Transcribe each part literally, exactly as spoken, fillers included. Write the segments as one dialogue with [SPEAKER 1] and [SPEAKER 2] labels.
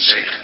[SPEAKER 1] zegen.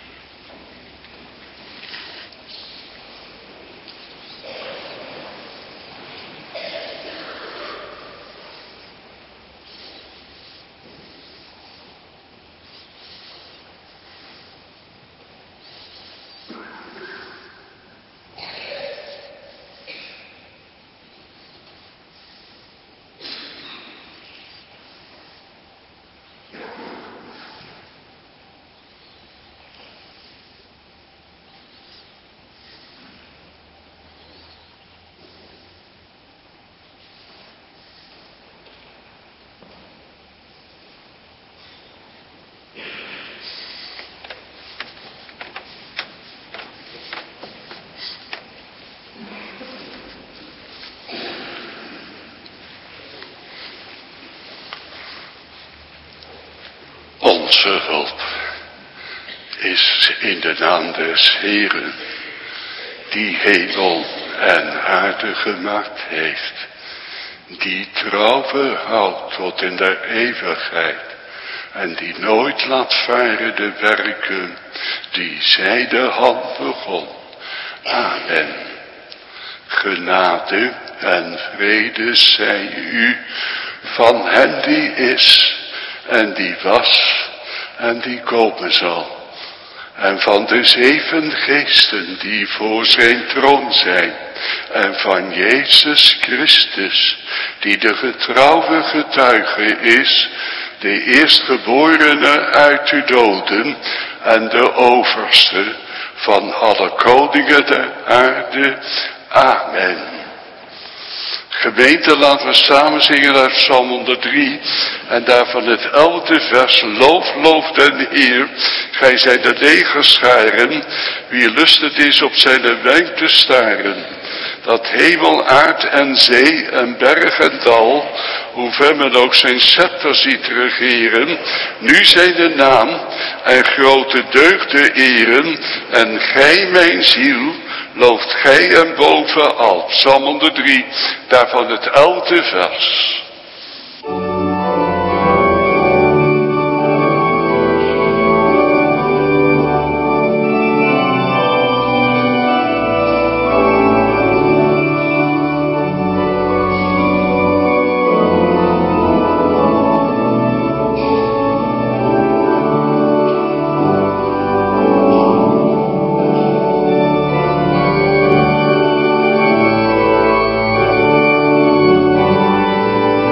[SPEAKER 1] Onze hulp is in de naam des Heeren, die hemel en aarde gemaakt heeft, die trouw houdt tot in der eeuwigheid en die nooit laat varen de werken die zij de hand begon. Amen. Genade en vrede zij u van hen die is en die was en die komen zal, en van de zeven geesten die voor zijn troon zijn, en van Jezus Christus, die de getrouwe getuige is, de eerstgeborene uit de doden en de overste van alle koningen der aarde. Amen. Gemeente, laten we samen zingen uit Psalm honderddrie en daarvan het elfde vers. Loof, loof den Heer, gij zijt de legerscharen, wie lust het is op zijn wijn te staren. Dat hemel, aard en zee en berg en dal, hoe ver men ook zijn scepter ziet regeren, nu zijn de naam en grote deugden eren, en gij mijn ziel, looft gij hem bovenal. Psalm honderddrie, daarvan het elfde vers.
[SPEAKER 2] Amen.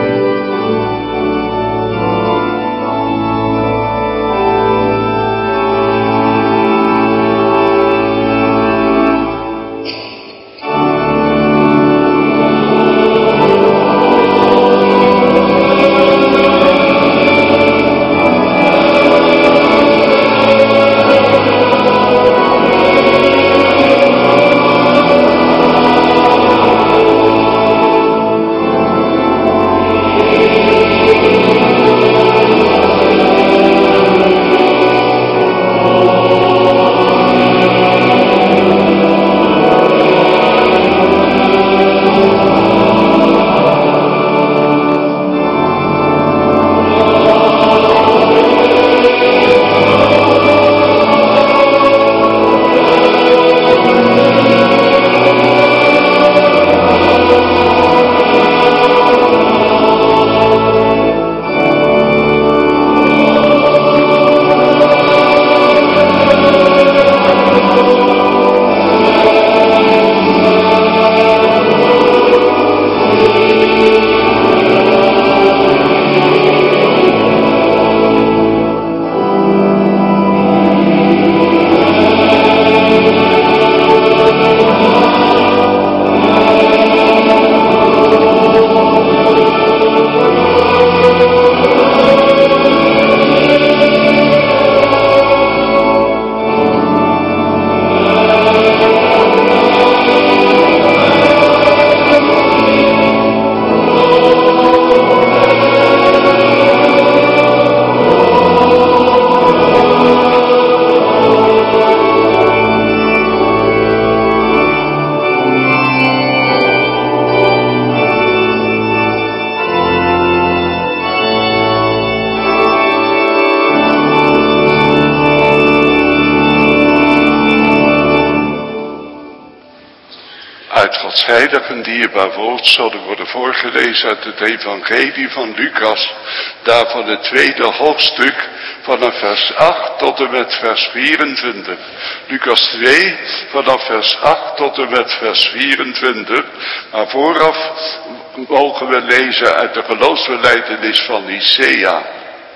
[SPEAKER 1] Gods heilig en dierbaar woord zullen worden voorgelezen uit het evangelie van Lucas, daarvan het tweede hoofdstuk vanaf vers acht tot en met vers vierentwintig. Lucas twee vanaf vers acht tot en met vers vierentwintig. Maar vooraf mogen we lezen uit de geloofsbelijdenis van Nicea.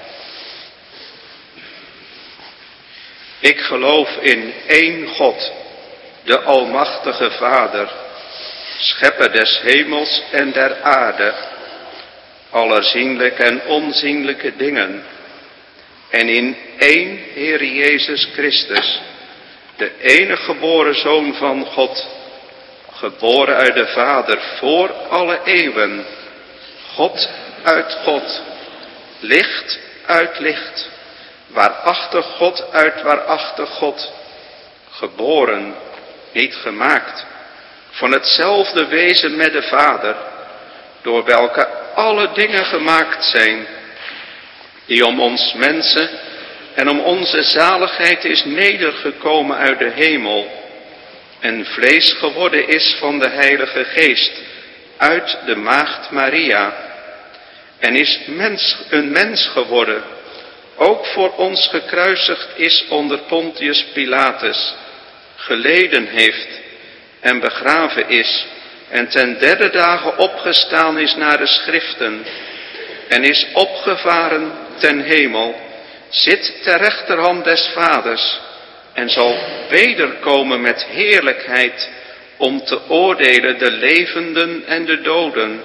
[SPEAKER 2] Ik geloof in één God, de Almachtige Vader, schepper des hemels en der aarde, aller zienlijke en onzienlijke dingen, en in één Heer Jezus Christus, de enige geboren Zoon van God, geboren uit de Vader voor alle eeuwen, God uit God, licht uit licht, waarachtig God uit waarachtig God, geboren, niet gemaakt, van hetzelfde wezen met de Vader, door welke alle dingen gemaakt zijn, die om ons mensen en om onze zaligheid is nedergekomen uit de hemel, en vlees geworden is van de Heilige Geest, uit de maagd Maria, en is mens, een mens geworden, ook voor ons gekruisigd is onder Pontius Pilatus, geleden heeft en begraven is, en ten derde dagen opgestaan is naar de schriften, en is opgevaren ten hemel, zit ter rechterhand des Vaders, en zal wederkomen met heerlijkheid, om te oordelen de levenden en de doden,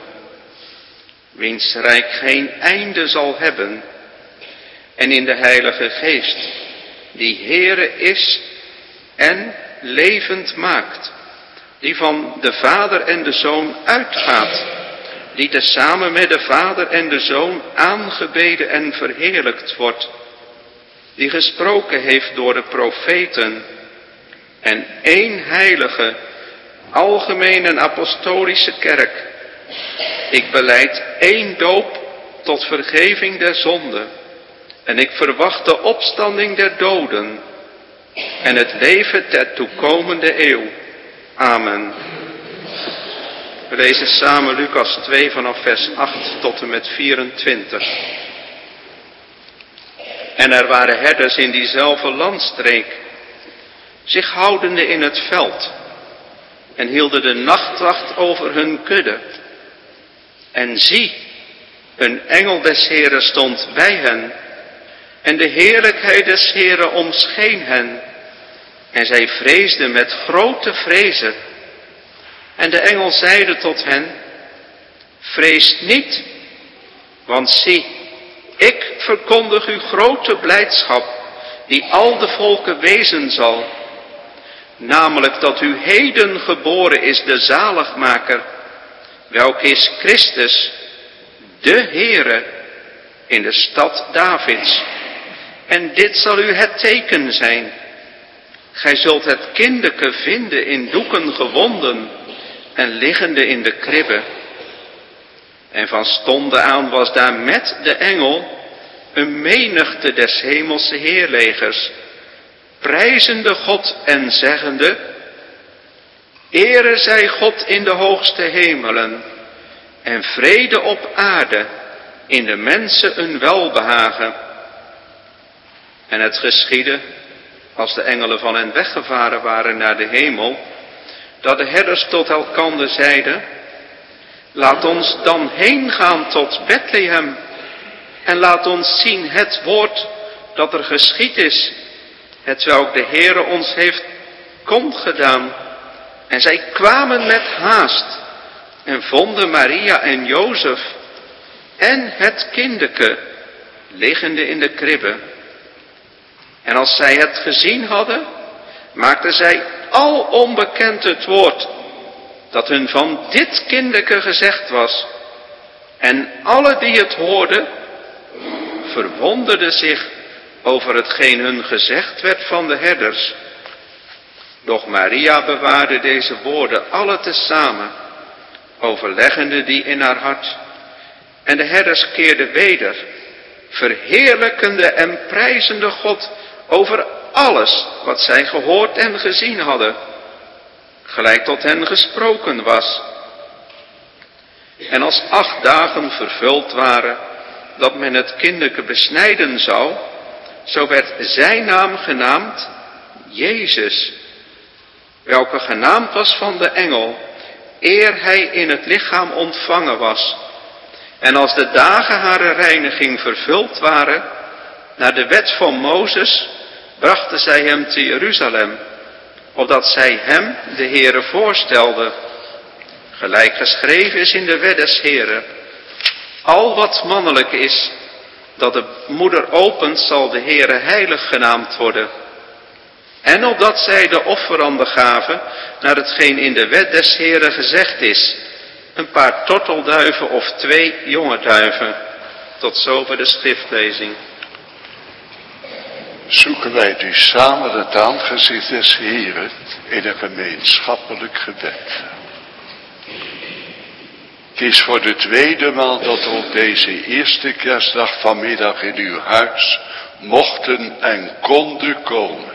[SPEAKER 2] wiens rijk geen einde zal hebben, en in de Heilige Geest, die Heere is en levend maakt, die van de Vader en de Zoon uitgaat, die tezamen met de Vader en de Zoon aangebeden en verheerlijkt wordt, die gesproken heeft door de profeten, en één heilige, algemene en apostolische kerk. Ik belijd één doop tot vergeving der zonden, en ik verwacht de opstanding der doden en het leven der toekomende eeuw. Amen. We lezen samen Lucas twee vanaf vers acht tot en met vierentwintig. En er waren herders in diezelfde landstreek, zich houdende in het veld, en hielden de nachtwacht over hun kudde. En zie, een engel des Heren stond bij hen, en de heerlijkheid des Heren omscheen hen, en zij vreesden met grote vrezen. En de engel zeide tot hen, vrees niet, want zie, ik verkondig u grote blijdschap, die al de volken wezen zal, namelijk dat u heden geboren is de zaligmaker, welke is Christus, de Heere, in de stad Davids. En dit zal u het teken zijn. Gij zult het kindeke vinden in doeken gewonden en liggende in de kribbe. En van stonden aan was daar met de engel een menigte des hemelse heerlegers, prijzende God en zeggende, Ere zij God in de hoogste hemelen, en vrede op aarde, in de mensen een welbehagen. En het geschiedde, als de engelen van hen weggevaren waren naar de hemel, dat de herders tot elkander zeiden, laat ons dan heen gaan tot Bethlehem, en laat ons zien het woord dat er geschied is, hetwelk de Heere ons heeft kondgedaan. En zij kwamen met haast, en vonden Maria en Jozef, en het kindeke, liggende in de kribbe. En als zij het gezien hadden, maakten zij al onbekend het woord, dat hun van dit kindeke gezegd was. En alle die het hoorden, verwonderden zich over hetgeen hun gezegd werd van de herders. Doch Maria bewaarde deze woorden alle tezamen, overleggende die in haar hart. En de herders keerden weder, verheerlijkende en prijzende God over alles wat zij gehoord en gezien hadden. gelijk tot hen gesproken was. En als acht dagen vervuld waren, dat men het kinderke besnijden zou, zo werd zijn naam genaamd Jezus, welke genaamd was van de engel, eer hij in het lichaam ontvangen was. En als de dagen haar reiniging vervuld waren, naar de wet van Mozes, brachten zij hem te Jeruzalem, opdat zij hem, de Heere, voorstelden. Gelijk geschreven is in de wet des Heeren: al wat mannelijk is, dat de moeder opent, zal de Heere heilig genaamd worden. En opdat zij de offeranden gaven, naar hetgeen in de wet des Heeren gezegd is, een paar tortelduiven of twee jonge duiven. Tot zover de schriftlezing.
[SPEAKER 1] Zoeken wij nu samen het aangezicht des Heeren in een gemeenschappelijk gebed. Het is voor de tweede maal dat we op deze eerste kerstdag vanmiddag in uw huis mochten en konden komen.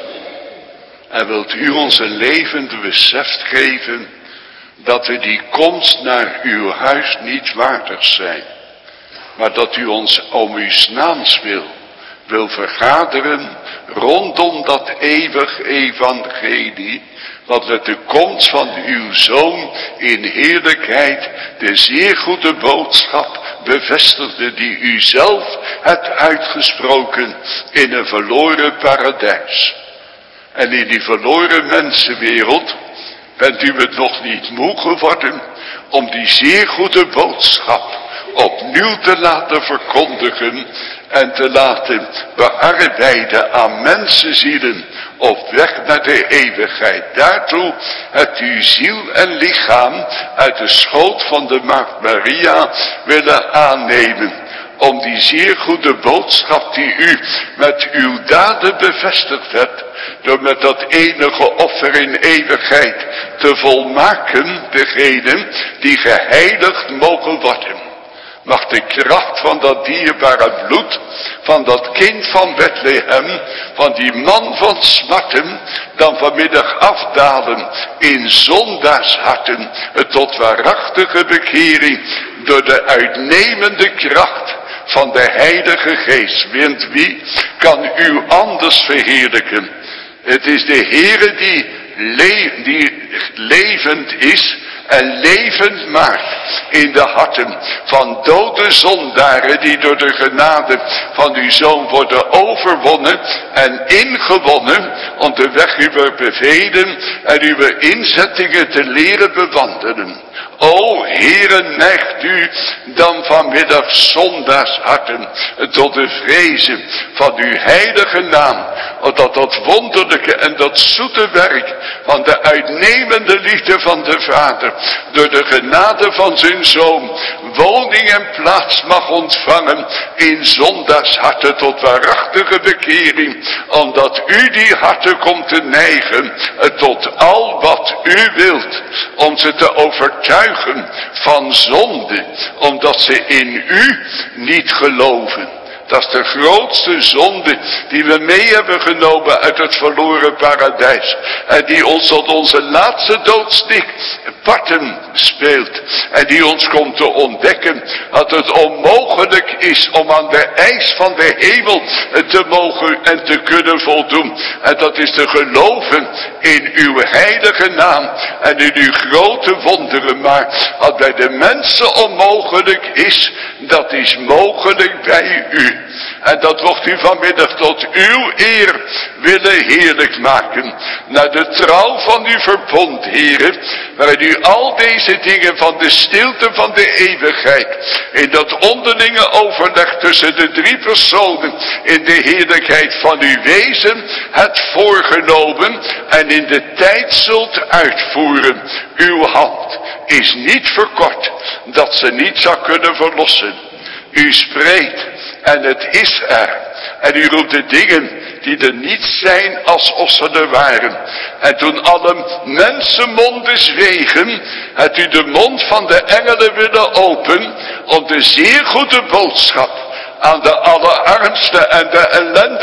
[SPEAKER 1] En wilt u ons een levend besef geven dat we die komst naar uw huis niet waardig zijn, maar dat u ons om uw naams wil, wil vergaderen rondom dat eeuwig evangelie, wat met de komst van uw Zoon in heerlijkheid de zeer goede boodschap bevestigde die u zelf hebt uitgesproken in een verloren paradijs. En in die verloren mensenwereld bent u het nog niet moe geworden om die zeer goede boodschap opnieuw te laten verkondigen en te laten bearbeiden aan mensenzielen op weg naar de eeuwigheid. Daartoe hebt u ziel en lichaam uit de schoot van de maagd Maria willen aannemen, om die zeer goede boodschap die u met uw daden bevestigd hebt, door met dat enige offer in eeuwigheid te volmaken, degenen die geheiligd mogen worden. Mag de kracht van dat dierbare bloed, van dat kind van Bethlehem, van die man van smarten, dan vanmiddag afdalen in zondaarsharten, tot waarachtige bekering, door de uitnemende kracht van de Heilige Geest. Want wie kan u anders verheerlijken? Het is de Heere die, le die levend is en levend maakt in de harten van dode zondaren, die door de genade van uw Zoon worden overwonnen en ingewonnen om de weg uw bevelen en uw inzettingen te leren bewandelen. O Heere, neigt u dan vanmiddag zondaarsharten tot de vrezen van uw heilige naam, opdat dat wonderlijke en dat zoete werk van de uitnemende liefde van de Vader door de genade van zijn Zoon woning en plaats mag ontvangen in zondaarsharten tot waarachtige bekering, omdat u die harten komt te neigen tot al wat u wilt, om ze te overtuigen van zonde, omdat ze in u niet geloven. Dat is de grootste zonde die we mee hebben genomen uit het verloren paradijs. En die ons tot onze laatste doodsdik parten speelt. En die ons komt te ontdekken dat het onmogelijk is om aan de eis van de hemel te mogen en te kunnen voldoen. En dat is te geloven in uw heilige naam en in uw grote wonderen. Maar wat bij de mensen onmogelijk is, dat is mogelijk bij u. En dat mocht u vanmiddag tot uw eer willen heerlijk maken. Naar de trouw van uw verbond, Heere, waarin u al deze dingen van de stilte van de eeuwigheid, in dat onderlinge overleg tussen de drie personen, in de heerlijkheid van uw wezen, hebt voorgenomen en in de tijd zult uitvoeren. Uw hand is niet verkort, dat ze niet zou kunnen verlossen. U spreekt en het is er. En u roept de dingen die er niet zijn alsof ze er waren. En toen alle mensenmonden zwegen, hebt u de mond van de engelen willen openen om de zeer goede boodschap aan de allerarmste en de ellende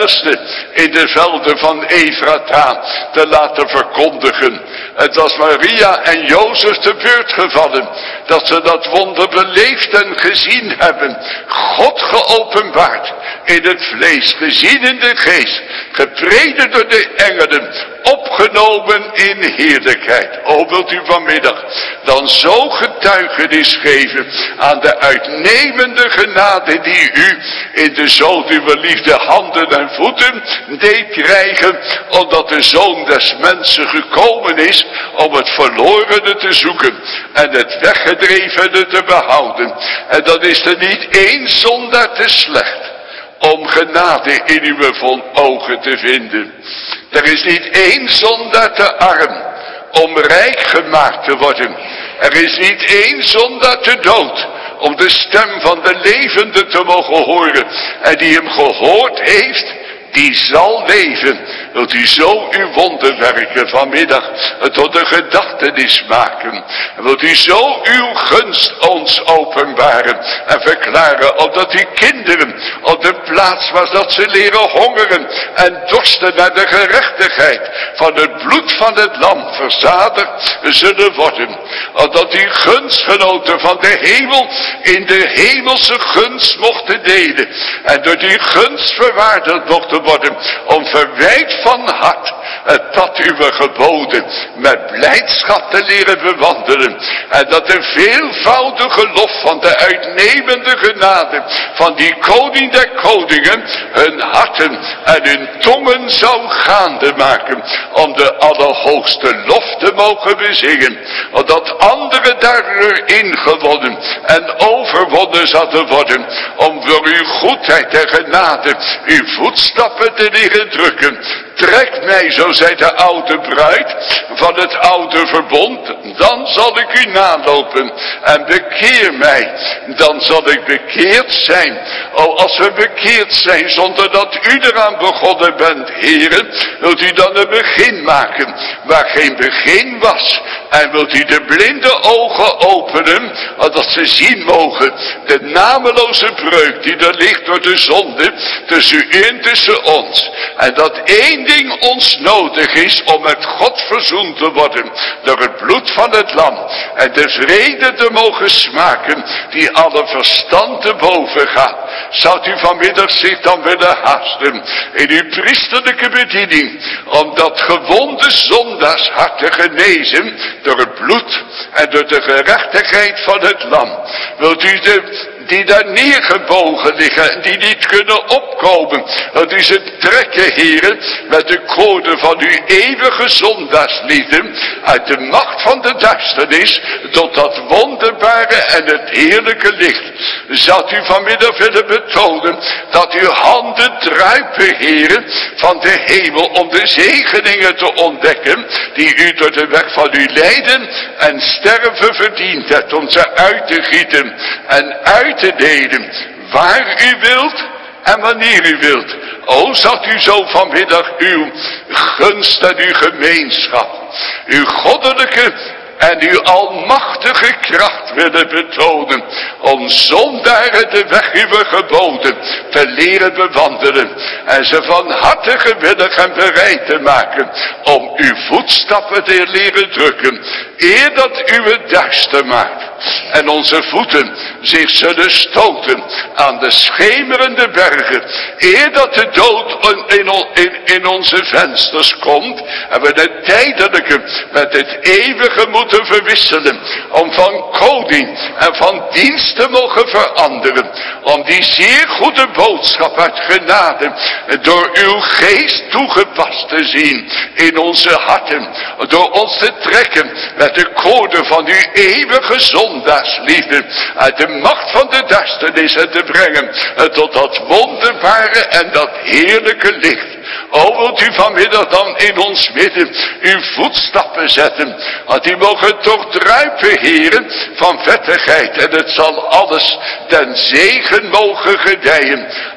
[SPEAKER 1] verderste in de velden van Efrata te laten verkondigen. Het was Maria en Jozef te beurt gevallen dat ze dat wonder beleefd en gezien hebben. God geopenbaard in het vlees, gezien in de geest, gepredikt door de engelen, opgenomen in heerlijkheid. O, wilt u vanmiddag dan zo getuigenis geven aan de uitnemende genade die u in de Zoon uw liefde handen en voeten deed krijgen, omdat de Zoon des mensen gekomen is om het verlorene te zoeken en het weggedrevene te behouden. En dan is er niet één zondaar te slecht om genade in uw ogen te vinden. Er is niet één zondaar te arm om rijk gemaakt te worden. Er is niet één zondaar te dood om de stem van de levende te mogen horen. En die hem gehoord heeft, die zal leven. Wilt u zo uw wonderwerken vanmiddag tot een gedachtenis maken. En wilt u zo uw gunst ons openbaren en verklaren, opdat die kinderen op de plaats waar dat ze leren hongeren en dorsten naar de gerechtigheid van het bloed van het lam verzadigd zullen worden. Opdat die gunstgenoten van de hemel in de hemelse gunst mochten delen en door die gunst verwaardigd mochten worden om verwijt van hart het pad uw geboden met blijdschap te leren bewandelen. En dat de veelvoudige lof van de uitnemende genade van die koning der koningen hun harten en hun tongen zou gaande maken om de allerhoogste lof te mogen bezingen. Omdat anderen daardoor ingewonnen en overwonnen zouden worden om door uw goedheid en genade uw voetstappen te leren drukken. Trek mij, zo zei de oude bruid, van het oude verbond, dan zal ik u nalopen. En bekeer mij, dan zal ik bekeerd zijn. O, als we bekeerd zijn zonder dat u eraan begonnen bent, heren, wilt u dan een begin maken waar geen begin was. En wilt u de blinde ogen openen, dat ze zien mogen de nameloze breuk die er ligt door de zonde tussen u en tussen ons. En dat één ding ons nodig is om met God verzoend te worden door het bloed van het lam. En de vrede te mogen smaken die alle verstand te boven gaat. Zou u vanmiddag zich dan willen haasten in uw priesterlijke bediening om dat gewonde zondaars hart te genezen door het bloed en door de gerechtigheid van het lam. Wilt u de die daar neergebogen liggen en die niet kunnen opkomen, dat u ze trekken, heren, met de koorden van uw eeuwige zondaarsliefde uit de macht van de duisternis tot dat wonderbare en het heerlijke licht. Zou u vanmiddag willen betonen dat uw handen druipen, heren, van de hemel om de zegeningen te ontdekken die u door de weg van uw lijden en sterven verdiend hebt, om ze uit te gieten en uit te delen waar u wilt en wanneer u wilt. O, zat u zo vanmiddag uw gunst en uw gemeenschap, uw goddelijke en uw almachtige kracht willen betonen om zondaren de weg uw geboden te leren bewandelen en ze van harte gewillig en bereid te maken om uw voetstappen te leren drukken, eer dat u het duister maakt en onze voeten zich zullen stoten aan de schemerende bergen, eer dat de dood in, in, in onze vensters komt en we de tijdelijke met het eeuwige moeten verwisselen, om van koning en van dienst te mogen veranderen, om die zeer goede boodschap uit genade door uw geest toegepast te zien in onze harten, door ons te trekken met de koorden van uw eeuwige zondaarsliefde uit de macht van de duisternis en te brengen tot dat wonderbare en dat heerlijke licht. O, wilt u vanmiddag dan in ons midden uw voetstappen zetten, want die mogen toch druipen, heren, van vettigheid, en het zal alles ten zegen mogen gedijen.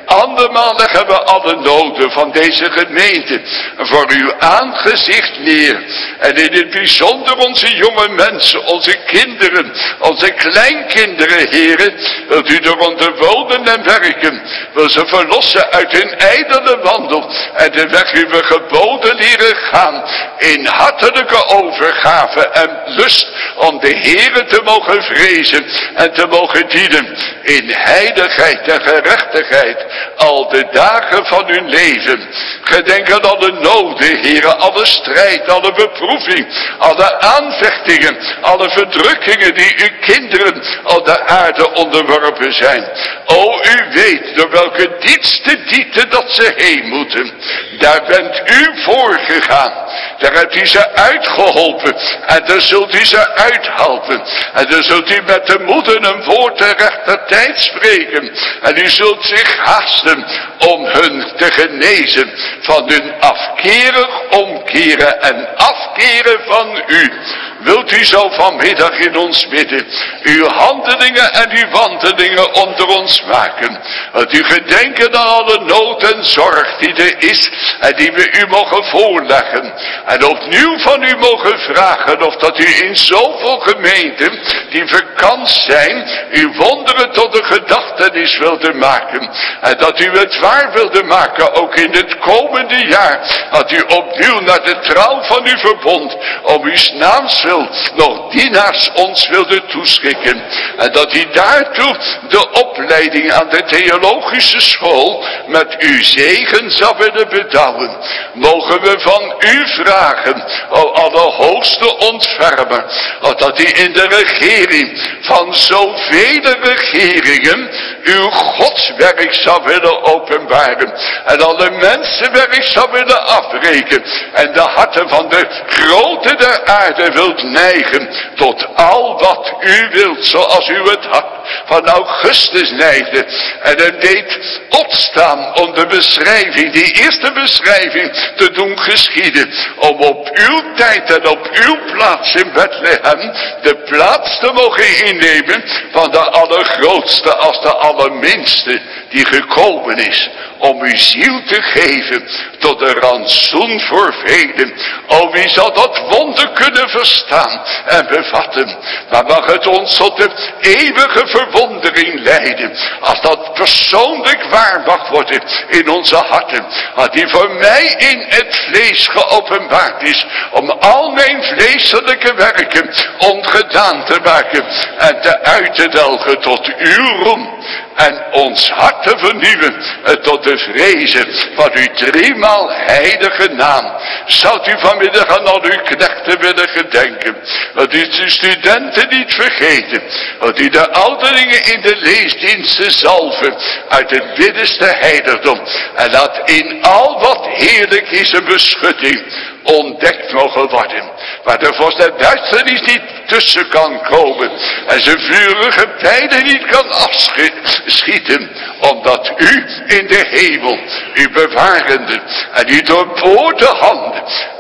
[SPEAKER 1] Andermaal leggen we alle noden van deze gemeente voor uw aangezicht neer. En in het bijzonder onze jonge mensen, onze kinderen, onze kleinkinderen, heren. Wilt u eronder wonen en werken. Wil ze verlossen uit hun ijdele wandel. En de weg uw geboden leren gaan. In hartelijke overgave en lust om de Heere te mogen vrezen en te mogen dienen. In heiligheid en gerechtigheid al de dagen van hun leven. Gedenk aan alle noden, Heere, alle strijd, alle beproeving, alle aanvechtingen, alle verdrukkingen die uw kinderen op de aarde onderworpen zijn. O, u weet door welke diepste diepte dat ze heen moeten. Daar bent u voor gegaan. Daar hebt u ze uitgeholpen. En dan zult u ze uithelpen. En dan zult u met de moeder een woord ter rechter tijd spreken. En u zult zich haasten om hun te genezen van hun afkerig omkeren en afkeren van u. Wilt u zo vanmiddag in ons midden uw handelingen en uw wandelingen onder ons maken. Dat u gedenken aan alle nood en zorg die er is en die we u mogen voorleggen. En opnieuw van u mogen vragen of dat u in zoveel gemeenten die vakant zijn, uw wonderen tot de gedachtenis wilde maken. En dat u het waar wilde maken ook in het komende jaar. Dat u opnieuw naar de trouw van uw verbond om uw naams wil nog dienaars ons wilde toeschikken. En dat u daartoe de opleiding aan de theologische school met uw zegen zou willen bedouwen. Mogen we van u vragen, o allerhoogste ontfermer, dat u in de regering van zoveel regeringen uw godswerk zou willen openbaren. En alle mensenwerk zou willen afbreken. En de harten van de grote der aarde wilt neigen tot al wat u wilt, zoals u het hart van Augustus neigde. En hem deed opstaan om de beschrijving, die eerste beschrijving te doen geschieden. Om op uw tijd en op uw plaats in Bethlehem de plaats te mogen innemen van de allergrootste als de allerminste die gekomen is. Om uw ziel te geven tot een rantsoen voor velen. O, wie zal dat wonder kunnen verstaan en bevatten. Maar mag het ons tot de eeuwige verwondering leiden. Als dat persoonlijk waar mag worden in onze harten. Dat die voor mij in het vlees geopenbaard is. Om al mijn vleeselijke werken ongedaan te maken. En te uit te delgen tot uw roem. En ons hart te vernieuwen tot de vrezen van uw driemaal heilige naam. Zou u vanmiddag aan al uw knechten willen gedenken. Dat u de studenten niet vergeten. Dat u de ouderlingen in de leesdiensten zalven uit het binnenste heiligdom. En dat in al wat heerlijk is een beschutting ontdekt mogen worden. Waar de vorst der duisternis niet tussen kan komen. En zijn vurige pijlen niet kan afschieten. Omdat u in de hemel, uw bewarende en uw doorboorde handen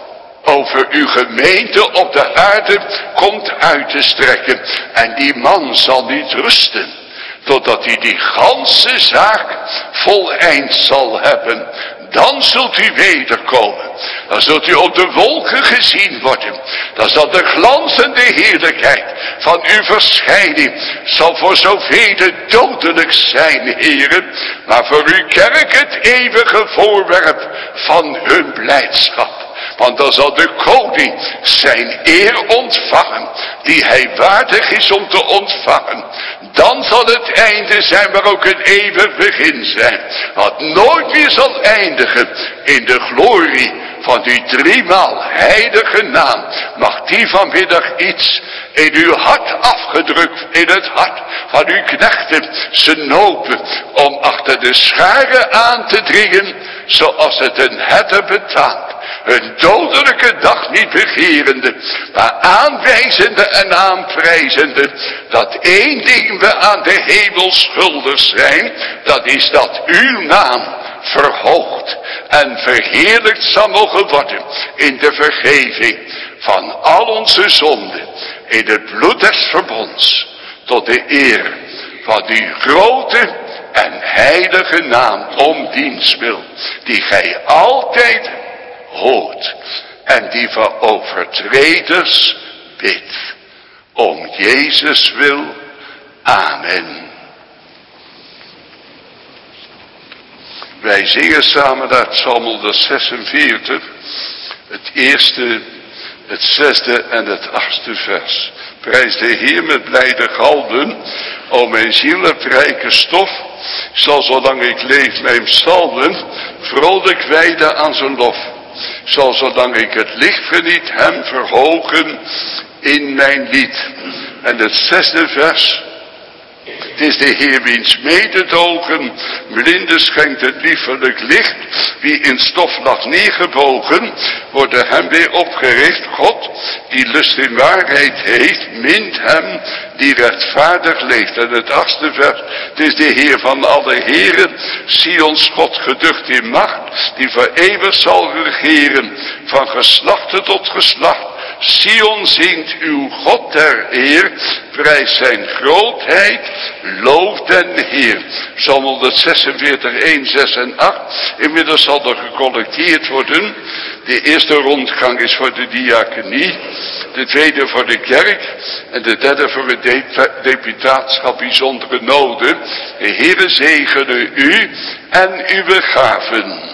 [SPEAKER 1] over uw gemeente op de aarde komt uit te strekken. En die man zal niet rusten totdat hij die ganse zaak voleind zal hebben. Dan zult u wederkomen. Dan zult u op de wolken gezien worden. Dan zal de glanzende heerlijkheid van uw verschijning zal voor zoveel dodelijk zijn, heren. Maar voor uw kerk het eeuwige voorwerp van hun blijdschap. Want dan zal de koning zijn eer ontvangen, die hij waardig is om te ontvangen. Dan zal het einde zijn, maar ook een eeuwig begin zijn. Wat nooit meer zal eindigen in de glorie van die driemaal heilige naam. Mag die vanmiddag iets in uw hart afgedrukt, in het hart van uw knechten, ze nopen om achter de scharen aan te dringen, zoals het een herder betaamt. Hun dodelijke dag niet begerende, maar aanwijzende en aanprijzende, dat één ding we aan de hemel schuldig zijn, dat is dat uw naam verhoogd en verheerlijkt zal mogen worden in de vergeving van al onze zonden, in het bloed des verbonds, tot de eer van die grote en heilige naam om diens wil, die gij altijd hoort en die voor overtreders bidt. Om Jezus wil. Amen. Wij zingen samen uit Psalm honderdzesenveertig, het eerste, het zesde en het achtste vers. Prijs de Heer met blijde galden, o mijn ziel het rijke stof, zal zolang ik leef mijn psalmen vrolijk wijden aan zijn lof. Zal zolang ik het licht verniet hem verhogen in mijn lied. En het zesde vers. Het is de Heer wiens mededogen blinden schenkt het liefelijk licht. Wie in stof lag neergebogen, worden hem weer opgericht. God, die lust in waarheid heeft, mint hem die rechtvaardig leeft. En het achtste vers. Het is de Heer van alle heren, Sions God geducht in macht, die voor eeuwig zal regeren, van geslachte tot geslacht. Sion zingt uw God ter eer, prijs zijn grootheid, loof den Heer. Psalm honderdzesenveertig, één, zes en acht. Inmiddels zal er gecollecteerd worden. De eerste rondgang is voor de diaconie, de tweede voor de kerk en de derde voor het de- deputaatschap bijzondere noden. De Heere zegene u en uw gaven.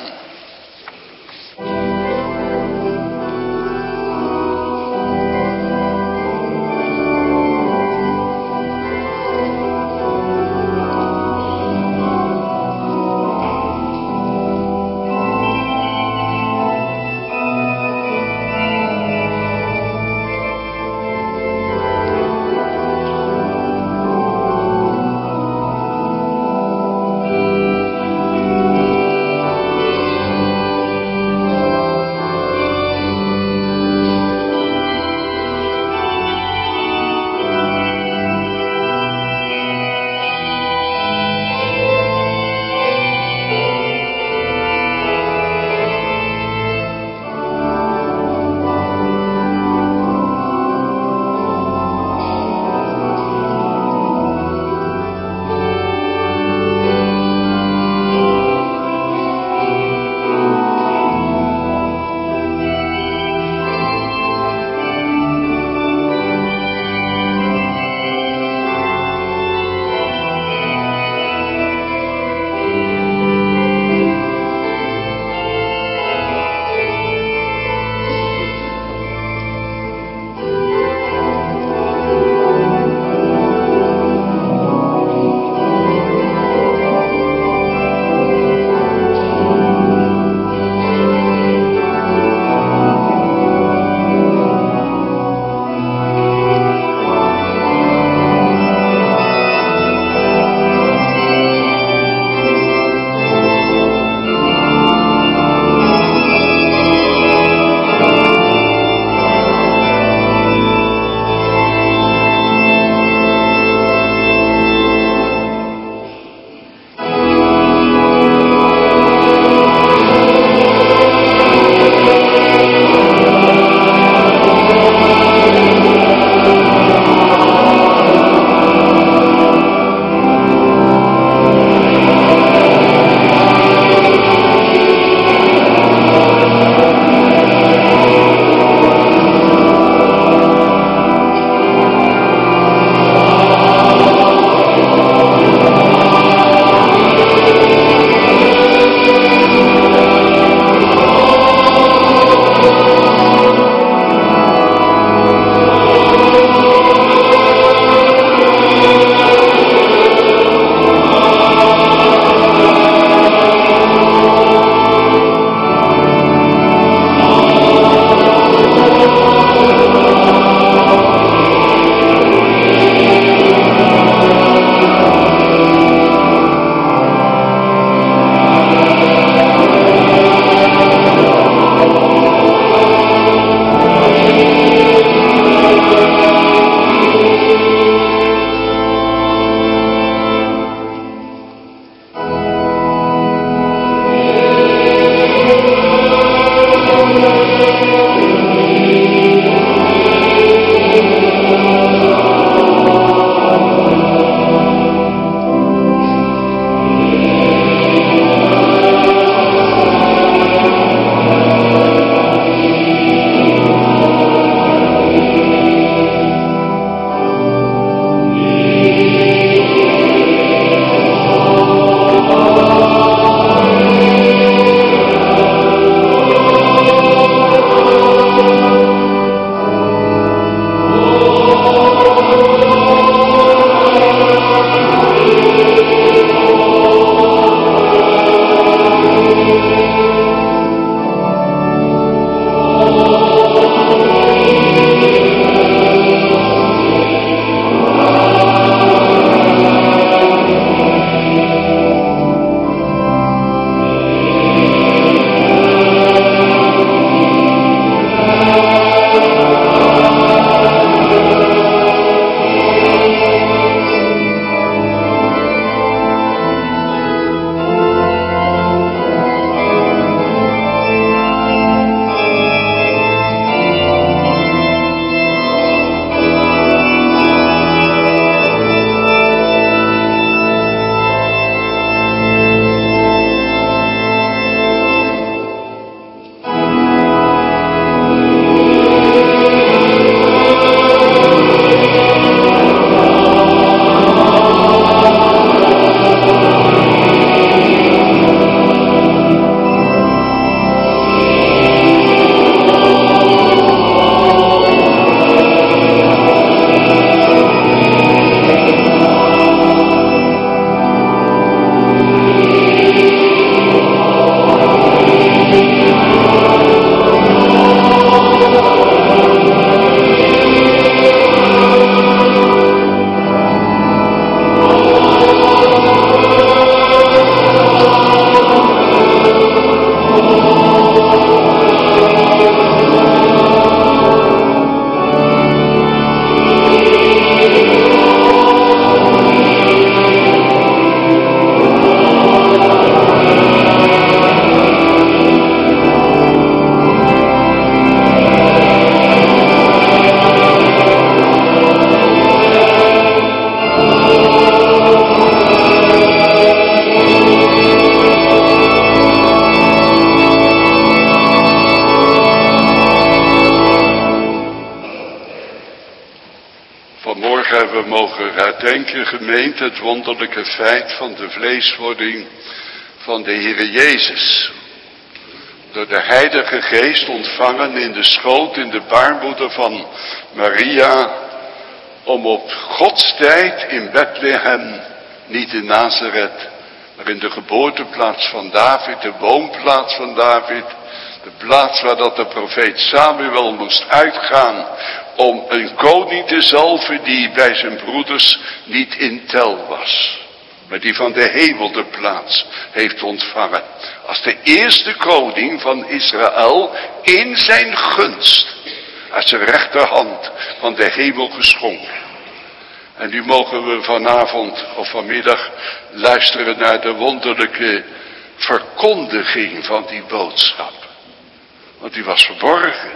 [SPEAKER 1] mogen herdenken, gemeente, het wonderlijke feit van de vleeswording van de Heere Jezus. Door de Heilige Geest ontvangen in de schoot, in de baarmoeder van Maria, om op Gods tijd in Bethlehem, niet in Nazareth, maar in de geboorteplaats van David, de woonplaats van David, de plaats waar dat de profeet Samuel moest uitgaan om een koning te zalven die bij zijn broeders niet in tel was, maar die van de hemel de plaats heeft ontvangen. Als de eerste koning van Israël in zijn gunst, uit zijn rechterhand van de hemel geschonken. En nu mogen we vanavond of vanmiddag luisteren naar de wonderlijke verkondiging van die boodschap. Want die was verborgen.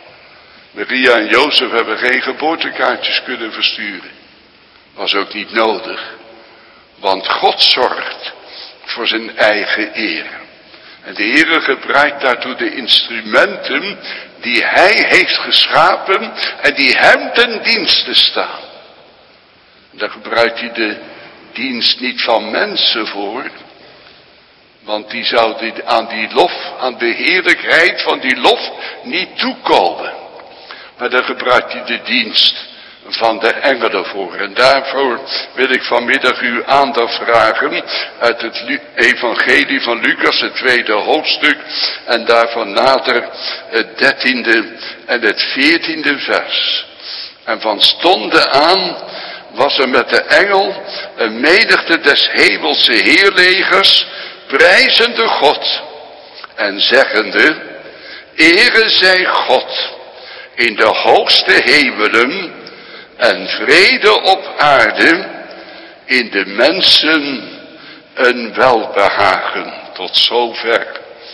[SPEAKER 1] Maria en Jozef hebben geen geboortekaartjes kunnen versturen. Was ook niet nodig. Want God zorgt voor zijn eigen eer. En de Heere gebruikt daartoe de instrumenten die hij heeft geschapen en die hem ten dienste staan. En daar gebruikt hij de dienst niet van mensen voor. Want die zou die, aan die lof, aan de heerlijkheid van die lof niet toekomen. Maar daar gebruikt hij de dienst van de engelen voor. En daarvoor wil ik vanmiddag uw aandacht vragen uit het evangelie van Lucas, het tweede hoofdstuk. En daarvan nader het dertiende en het veertiende vers. En van stonden aan was er met de engel een menigte des hemelse heerlegers, prijzende God en zeggende: Ere zij God in de hoogste hemelen en vrede op aarde, in de mensen een welbehagen. Tot zover.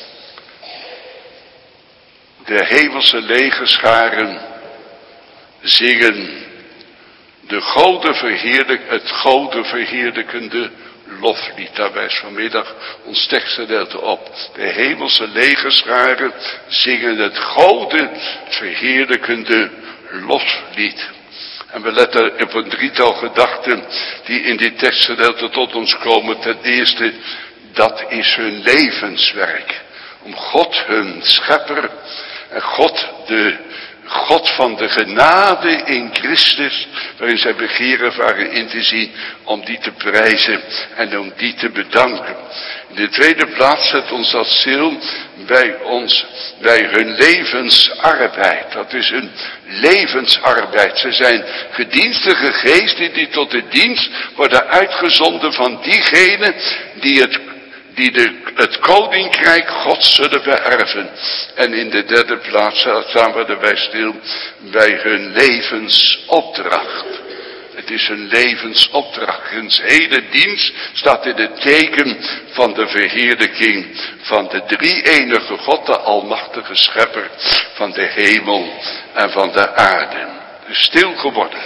[SPEAKER 1] De hemelse legerscharen zingen de goden verheerlijk, het goden verheerlijkende loflied. Daar wijst vanmiddag ons tekstgedeelte op. De hemelse legerscharen zingen het goden verheerlijkende loflied. En we letten op een drietal gedachten die in dit tekstgedeelte tot ons komen. Ten eerste, dat is hun levenswerk. Om God hun schepper en God de God van de genade in Christus, waarin zij begeren waren in te zien, om die te prijzen en om die te bedanken. In de tweede plaats zet ons dat stil bij ons, bij hun levensarbeid. Dat is hun levensarbeid. Ze zijn gedienstige geesten die tot de dienst worden uitgezonden van diegenen die het die de, het koninkrijk Gods zullen beërven. En in de derde plaats staan we erbij stil bij hun levensopdracht. Het is hun levensopdracht. Hun hele dienst staat in het teken van de verheerlijking van de drie-enige God, de almachtige schepper van de hemel en van de aarde. Dus stil geworden.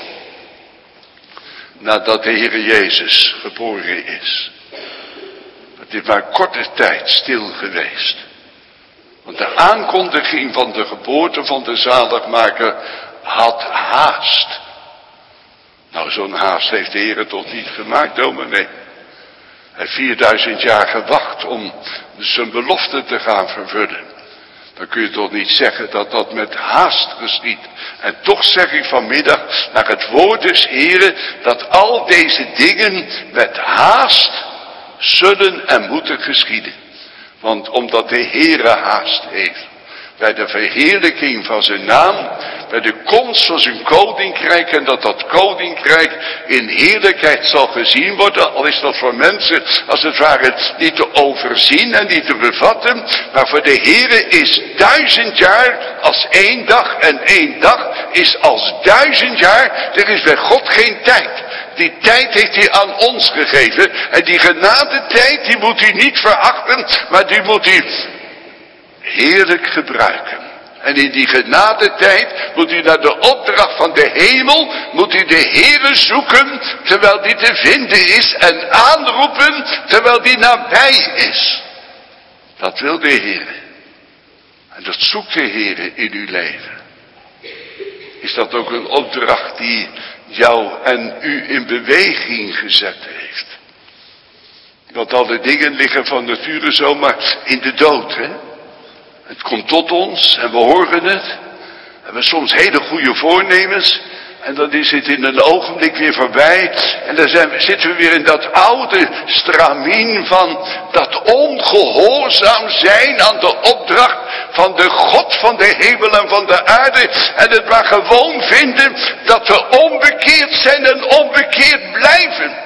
[SPEAKER 1] Nadat de Heer Jezus geboren is. Het is maar korte tijd stil geweest. Want de aankondiging van de geboorte van de zaligmaker had haast. Nou, zo'n haast heeft de Heer toch niet gemaakt, dominee. Hij heeft vierduizend jaar gewacht om zijn belofte te gaan vervullen. Dan kun je toch niet zeggen dat dat met haast geschiet. En toch zeg ik vanmiddag naar het woord des Heren dat al deze dingen met haast zullen en moeten geschieden. Want omdat de Heere haast heeft. Bij de verheerlijking van zijn naam. Bij de komst van zijn koninkrijk. En dat dat koninkrijk in heerlijkheid zal gezien worden. Al is dat voor mensen als het ware niet te overzien en niet te bevatten. Maar voor de Heere is duizend jaar als één dag. En één dag is als duizend jaar. Er is bij God geen tijd. Die tijd heeft hij aan ons gegeven. En die genadetijd, die moet hij niet verachten. Maar die moet hij heerlijk gebruiken. En in die genadetijd moet hij naar de opdracht van de hemel, moet hij de Heere zoeken, terwijl die te vinden is. En aanroepen, terwijl die nabij is. Dat wil de Heere. En dat zoekt de Heere in uw leven. Is dat ook een opdracht die jou en u in beweging gezet heeft. Want alle dingen liggen van nature zomaar in de dood, hè. Het komt tot ons en we horen het. We hebben soms hele goede voornemens. En dan is het in een ogenblik weer voorbij. En dan zijn we, zitten we weer in dat oude stramien van dat ongehoorzaam zijn aan de opdracht van de God van de hemel en van de aarde. En het maar gewoon vinden dat we onbekeerd zijn en onbekeerd blijven.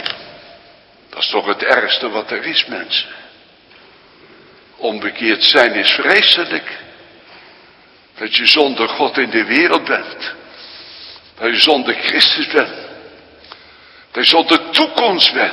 [SPEAKER 1] Dat is toch het ergste wat er is, mensen. Onbekeerd zijn is vreselijk. Dat je zonder God in de wereld bent. Dat je zonder Christus bent. Dat je zonder toekomst bent.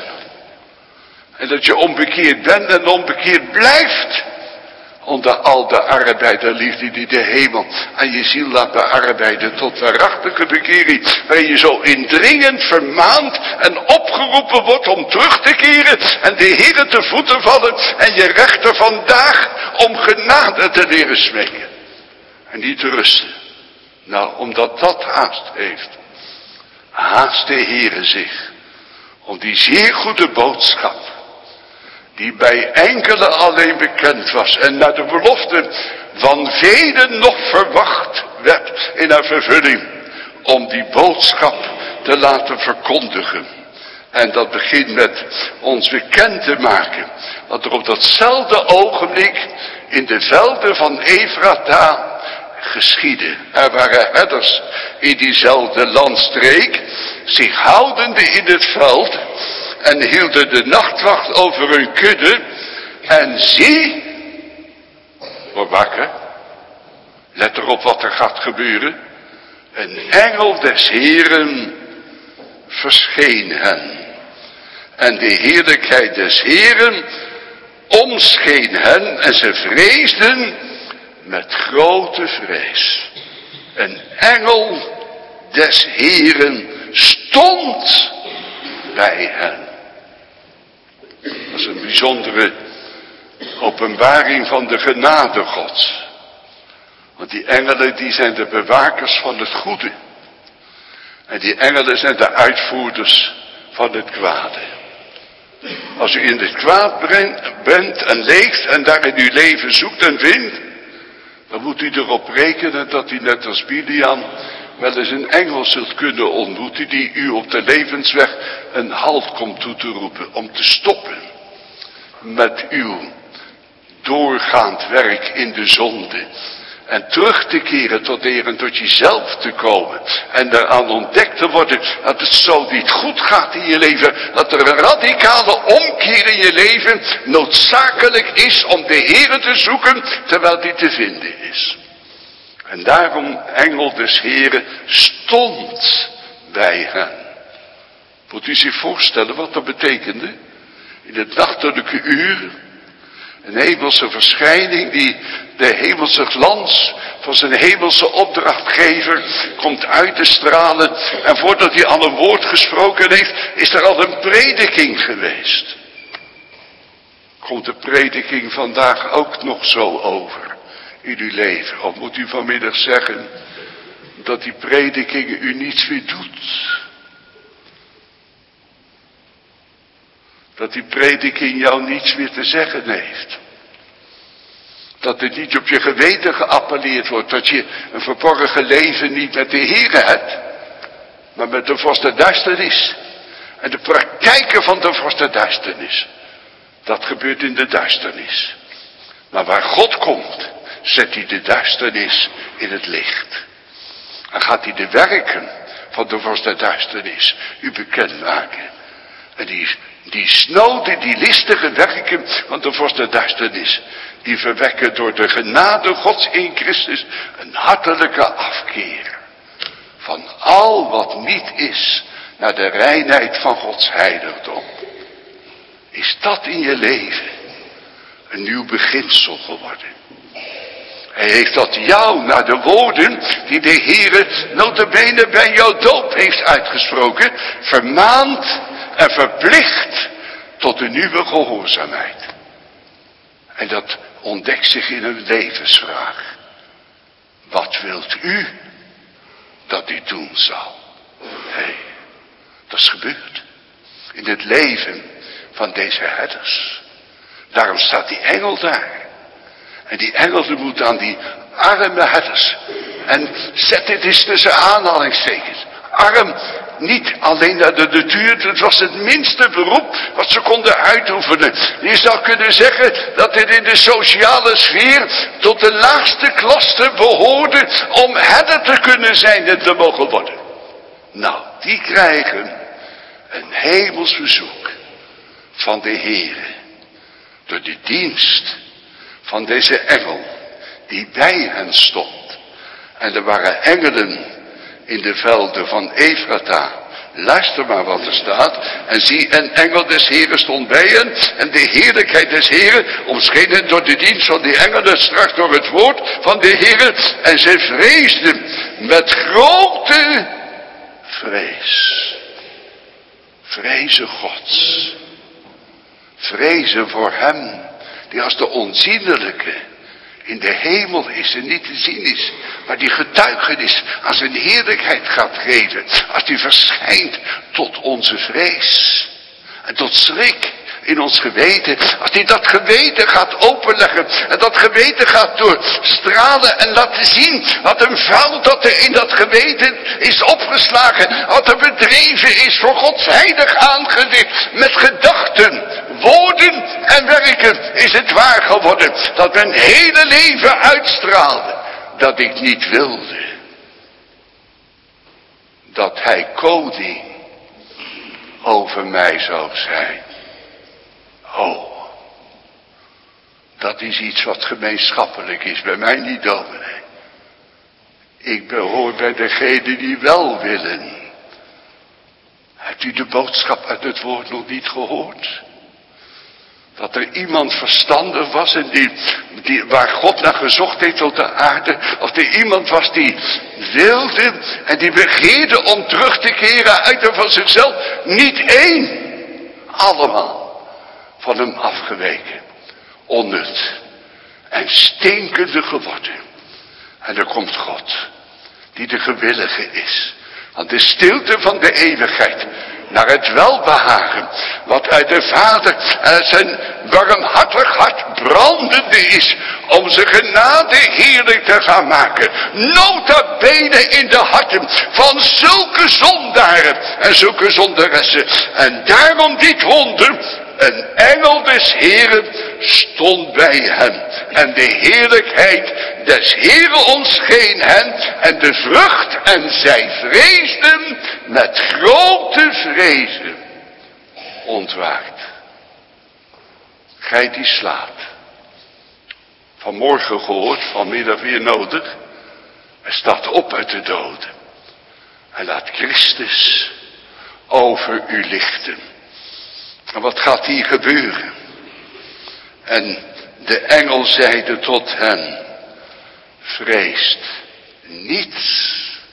[SPEAKER 1] En dat je onbekeerd bent en onbekeerd blijft. Onder al de arbeid en liefde die de hemel aan je ziel laat bearbeiden tot waarachtige bekering. Waar je zo indringend vermaand en opgeroepen wordt om terug te keren. En de Heere te voeten vallen. En je rechter vandaag om genade te leren smeken. En niet te rusten. Nou, omdat dat haast heeft. Haast de Heere zich. Om die zeer goede boodschap. Die bij enkelen alleen bekend was. En naar de belofte van velen nog verwacht werd in haar vervulling. Om die boodschap te laten verkondigen. En dat begint met ons bekend te maken. Wat er op datzelfde ogenblik in de velden van Efrata geschiedde. Er waren herders in diezelfde landstreek. Zich houdende in het veld. En hielden de nachtwacht over hun kudde. En zie. Word wakker. Let erop wat er gaat gebeuren. Een engel des Heeren verscheen hen. En de heerlijkheid des Heeren omscheen hen. En ze vreesden met grote vrees. Een engel des Heeren stond bij hen. Dat is een bijzondere openbaring van de genade Gods. Want die engelen die zijn de bewakers van het goede. En die engelen zijn de uitvoerders van het kwade. Als u in het kwaad bent en leeft en daar in uw leven zoekt en vindt, dan moet u erop rekenen dat u net als Biliam wel eens een engel zult kunnen ontmoeten die u op de levensweg een halt komt toe te roepen. Om te stoppen met uw doorgaand werk in de zonde. En terug te keren tot de Heer en tot jezelf te komen. En daaraan ontdekt te worden dat het zo niet goed gaat in je leven. Dat er een radicale omkeer in je leven noodzakelijk is om de Heer te zoeken terwijl die te vinden is. En daarom engel des Heeren stond bij hen. Moet u zich voorstellen wat dat betekende? In het nachtelijke uur. Een hemelse verschijning die de hemelse glans van zijn hemelse opdrachtgever komt uit te stralen. En voordat hij al een woord gesproken heeft, is er al een prediking geweest. Komt de prediking vandaag ook nog zo over in uw leven? Of moet u vanmiddag zeggen dat die prediking u niets meer doet? Dat die prediking jou niets meer te zeggen heeft. Dat het niet op je geweten geappelleerd wordt. Dat je een verborgen leven niet met de Heer hebt. Maar met de vorst der duisternis. En de praktijken van de vorst der duisternis. Dat gebeurt in de duisternis. Maar waar God komt, zet hij de duisternis in het licht. En gaat hij de werken van de vorst der duisternis u bekendmaken. En die, die snode, die listige werken van de vorst der duisternis, die verwekken door de genade Gods in Christus een hartelijke afkeer van al wat niet is naar de reinheid van Gods heiligdom. Is dat in je leven een nieuw beginsel geworden? Hij heeft dat jou naar de woorden die de Heere nota bene bij jouw doop heeft uitgesproken, vermaand en verplicht tot een nieuwe gehoorzaamheid. En dat ontdekt zich in een levensvraag. Wat wilt u dat u doen zal? Dat is gebeurd. In het leven van deze herders. Daarom staat die engel daar. En die engel die moet aan die arme herders. En zet dit eens tussen aanhalingstekens. Arm, niet alleen naar de natuur, het was het minste beroep wat ze konden uitoefenen. Je zou kunnen zeggen dat dit in de sociale sfeer tot de laagste klasse behoorde om herder te kunnen zijn en te mogen worden. Nou, die krijgen een hemels verzoek van de Heere. Door de dienst van deze engel die bij hen stond. En er waren engelen in de velden van Efrata. Luister maar wat er staat. En zie, een engel des Heren stond bij hen. En de heerlijkheid des Heren omschenen door de dienst van die engelen straks door het woord van de Heren. En ze vreesden met grote vrees. Vrezen Gods. Vrezen voor hem die als de onzienlijke in de hemel is en niet te zien is. Maar die getuigenis aan zijn heerlijkheid gaat geven. Als die verschijnt tot onze vrees. En tot schrik in ons geweten. Als hij dat geweten gaat openleggen. En dat geweten gaat doorstralen en laten zien. Wat een fout dat er in dat geweten is opgeslagen. Wat er bedreven is voor Gods heilig aangezicht. Met gedachten, woorden en werken is het waar geworden. Dat mijn hele leven uitstraalde. Dat ik niet wilde. Dat hij koning over mij zou zijn. Oh, dat is iets wat gemeenschappelijk is. Bij mij niet, dominee. Ik behoor bij degenen die wel willen. Hebt u de boodschap uit het woord nog niet gehoord? Dat er iemand verstandig was en die, die, waar God naar gezocht heeft op de aarde. Of er iemand was die wilde en die begeerde om terug te keren uit en van zichzelf. Niet één. Allemaal van hem afgeweken. Onnut. En stinkende geworden. En er komt God. Die de gewillige is. Want de stilte van de eeuwigheid. Naar het welbehagen. Wat uit de Vader en zijn warmhartig hart brandende is. Om zijn genade heerlijk te gaan maken. Nota bene in de harten van zulke zondaren. En zulke zondaressen. En daarom dit wonder. Een engel des Heren stond bij hem. En de heerlijkheid des Heren omscheen hen. En de vrucht en zij vreesden met grote vrezen. Ontwaakt. Gij die slaapt. Vanmorgen gehoord, vanmiddag weer nodig. Hij staat op uit de doden. En laat Christus over u lichten. En wat gaat hier gebeuren? En de engel zeide tot hen, vreest niets.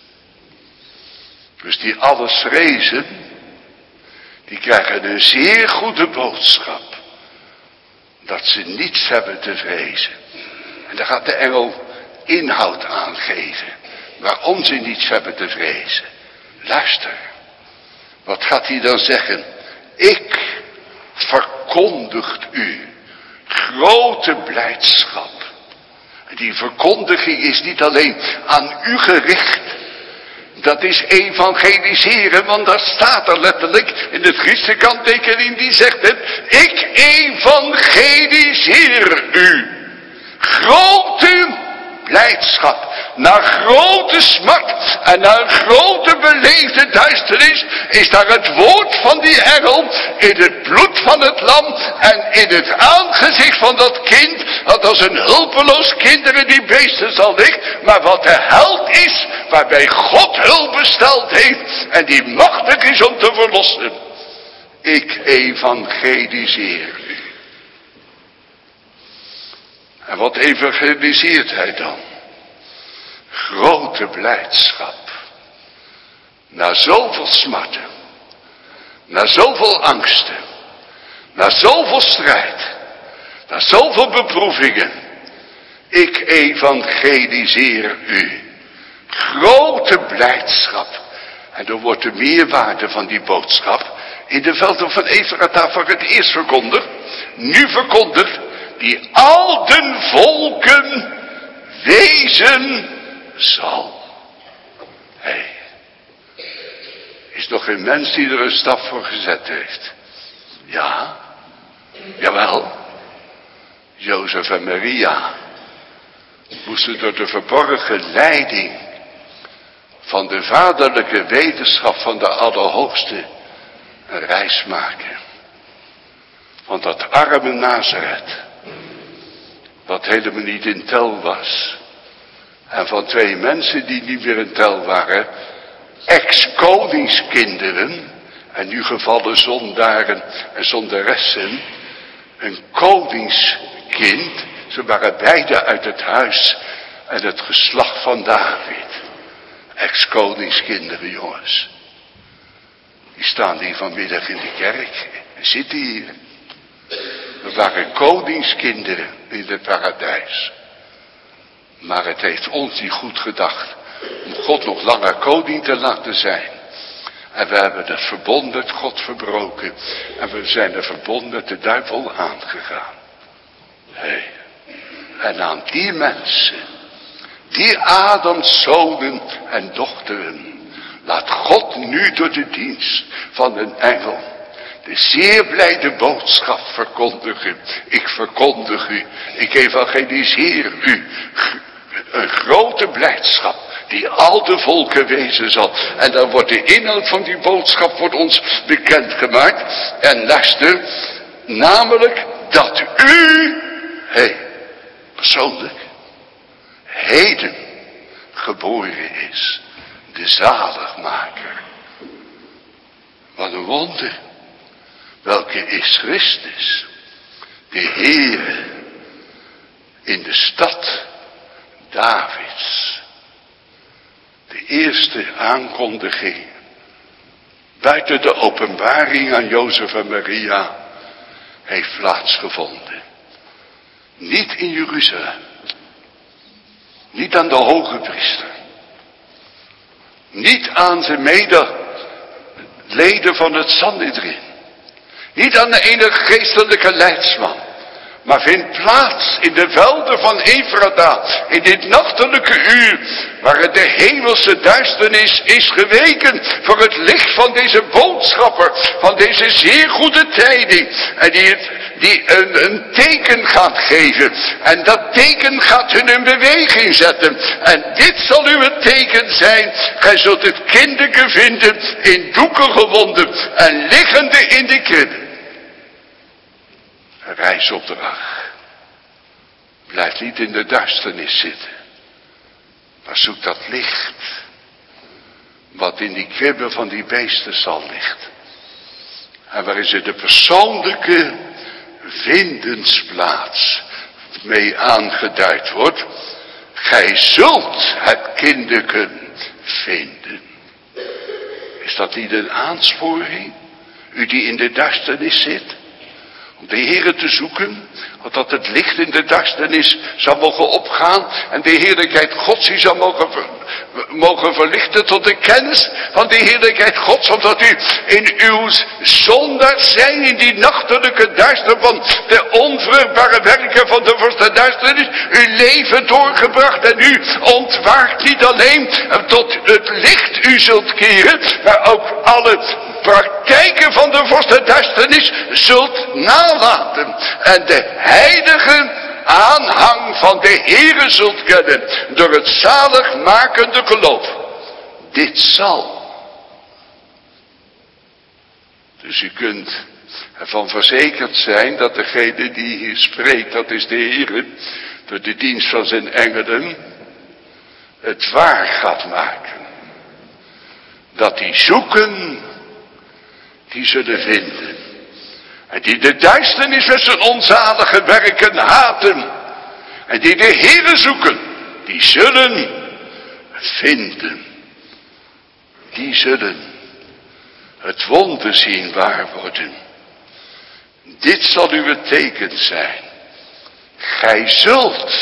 [SPEAKER 1] Dus die alles vrezen, die krijgen een zeer goede boodschap. Dat ze niets hebben te vrezen. En daar gaat de engel inhoud aangeven. Waarom ze niets hebben te vrezen. Luister. Wat gaat hij dan zeggen? Ik verkondigt u grote blijdschap. En die verkondiging is niet alleen aan u gericht. Dat is evangeliseren, want daar staat er letterlijk in het Griekse kanttekening, die zegt het. Ik evangeliseer u. Grote blijdschap. Na grote smart en na grote beleefde duisternis is daar het woord van die engel in het bloed van het lam en in het aangezicht van dat kind, dat als een hulpeloos kind in die beesten zal liggen, maar wat de held is, waarbij God hulp besteld heeft en die machtig is om te verlossen. Ik evangeliseer u. En wat evangeliseert hij dan? Grote blijdschap. Na zoveel smarten. Na zoveel angsten. Na zoveel strijd. Na zoveel beproevingen. Ik evangeliseer u. Grote blijdschap. En dan wordt de meerwaarde van die boodschap in de velden van Efrata voor het eerst verkondigd. Nu verkondigd, die al den volken wezen zal. Hé, hey, is nog geen mens die er een stap voor gezet heeft? Ja, jawel. Jozef en Maria moesten door de verborgen leiding van de vaderlijke wetenschap van de Allerhoogste een reis maken. Van dat arme Nazareth, wat helemaal niet in tel was. En van twee mensen die niet meer in tel waren, ex-koningskinderen, en nu gevallen zondaren en zondaressen, een koningskind. Ze waren beide uit het huis en het geslacht van David. Ex-koningskinderen, jongens. Die staan hier vanmiddag in de kerk en zitten hier. We waren koningskinderen in het paradijs. Maar het heeft ons niet goed gedacht om God nog langer koning te laten zijn. En we hebben het verbond met God verbroken. En we zijn de verbond met de duivel aangegaan. Hey. En aan die mensen, die Adams zonen en dochteren, laat God nu door de dienst van een engel de zeer blijde boodschap verkondigen. Ik verkondig u, ik evangeliseer u, een grote blijdschap die al de volken wezen zal. En dan wordt de inhoud van die boodschap voor ons bekendgemaakt. En luister, namelijk dat u, hé, hey, persoonlijk, heden geboren is, de zaligmaker. Wat een wonder. Welke is Christus, de Heer, in de stad Davids. De eerste aankondiging, buiten de openbaring aan Jozef en Maria, heeft plaatsgevonden. Niet in Jeruzalem, niet aan de hoge priester, niet aan de medeleden van het Sanhedrin, niet aan de enige geestelijke leidsman, maar vindt plaats in de velden van Efrata, in dit nachtelijke uur, waar het de hemelse duisternis is geweken voor het licht van deze boodschapper, van deze zeer goede tijding, en die, het, die een, een teken gaat geven, en dat teken gaat hun in beweging zetten, en dit zal uw teken zijn, gij zult het kinderke vinden in doeken gewonden, en liggende in de kribben. Een reisopdracht. Blijf niet in de duisternis zitten. Maar zoek dat licht. Wat in die kribben van die beesten zal ligt. En waarin ze de persoonlijke vindensplaats mee aangeduid wordt. Gij zult het kinderken vinden. Is dat niet een aansporing? U die in de duisternis zit. Om de Heere te zoeken, dat het licht in de duisternis zou mogen opgaan en de heerlijkheid Gods die zou mogen, ver, mogen verlichten tot de kennis van de heerlijkheid Gods, omdat u in uw zondaar zijn, in die nachtelijke duister van de onvruchtbare werken van de vorste duisternis, uw leven doorgebracht en u ontwaakt niet alleen tot het licht u zult keren, maar ook alle praktijken van de vorste duisternis zult nalaten en de heilige aanhang van de Heere zult kennen door het zaligmakende geloof. Dit zal. Dus u kunt ervan verzekerd zijn dat degene die hier spreekt, dat is de Heere, door de dienst van zijn engelen, het waar gaat maken. Dat die zoeken, die zullen vinden. En die de duisternis met zijn onzalige werken haten. En die de Heere zoeken, die zullen vinden. Die zullen het wonder zien waar worden. Dit zal uw teken zijn. Gij zult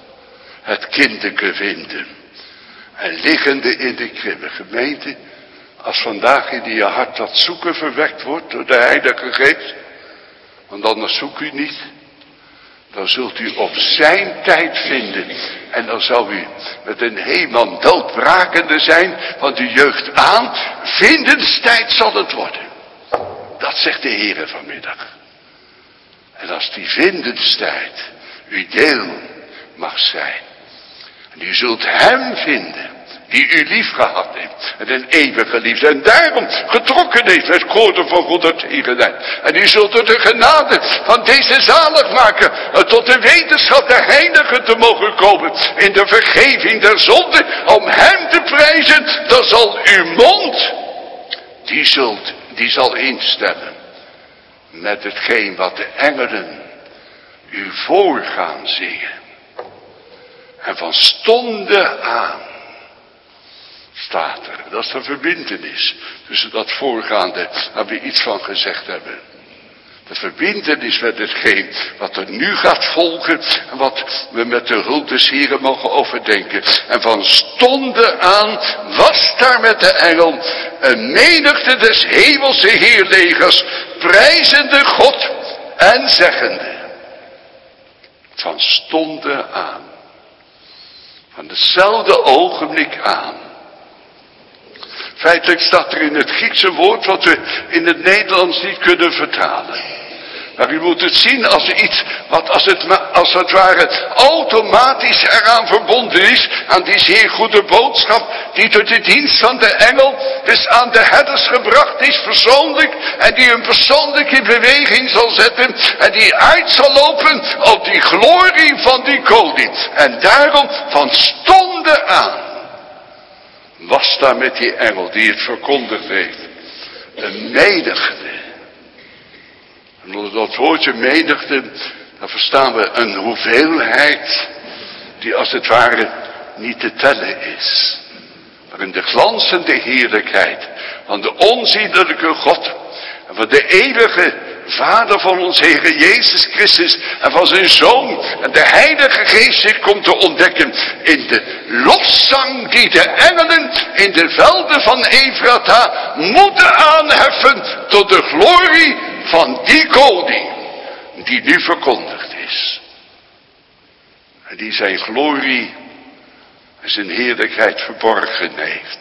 [SPEAKER 1] het kinderke vinden. En liggende in de kribben. Gemeente, Als vandaag in je hart dat zoeken verwekt wordt door de Heilige Geest, want anders zoekt u niet, dan zult u op zijn tijd vinden. En dan zal u met een Heeman doodbrakende zijn van de jeugd aan. Vindenstijd zal het worden. Dat zegt de Heere vanmiddag. En als die vindenstijd uw deel mag zijn. En u zult hem vinden die u lief gehad heeft. En een eeuwige liefde. En daarom getrokken heeft met koorden van goedertierenheid. En u zult door de genade van deze zaligmaker tot de wetenschap der heiligen te mogen komen. In de vergeving der zonde. Om hem te prijzen. Dan zal uw mond. Die, zult, die zal instemmen. Met hetgeen wat de engelen u voor gaan zingen. En van stonden aan. Staat er. Dat is de verbintenis tussen dat voorgaande waar we iets van gezegd hebben. De verbintenis met hetgeen wat er nu gaat volgen en wat we met de hulp des Heren mogen overdenken. En van stonden aan was daar met de engel een menigte des hemelse heerlegers, prijzende God en zeggende. Van stonden aan. Van hetzelfde ogenblik aan. Feitelijk staat er in het Griekse woord wat we in het Nederlands niet kunnen vertalen. Maar u moet het zien als iets wat als het, als het ware automatisch eraan verbonden is. Aan die zeer goede boodschap die door de dienst van de engel dus aan de herders gebracht is persoonlijk. En die hem persoonlijk in beweging zal zetten. En die uit zal lopen op die glorie van die koning. En daarom van stonden aan. Was daar met die engel die het verkondigd heeft. Een menigte. En onder dat woordje menigte, dan verstaan we een hoeveelheid die als het ware niet te tellen is. Maar in de glanzende heerlijkheid van de onzienlijke God en van de eeuwige Vader van onze Heer Jezus Christus en van zijn Zoon en de Heilige Geest zich komt te ontdekken in de lofzang die de engelen in de velden van Efrata moeten aanheffen tot de glorie van die koning die nu verkondigd is. En die zijn glorie en zijn heerlijkheid verborgen heeft.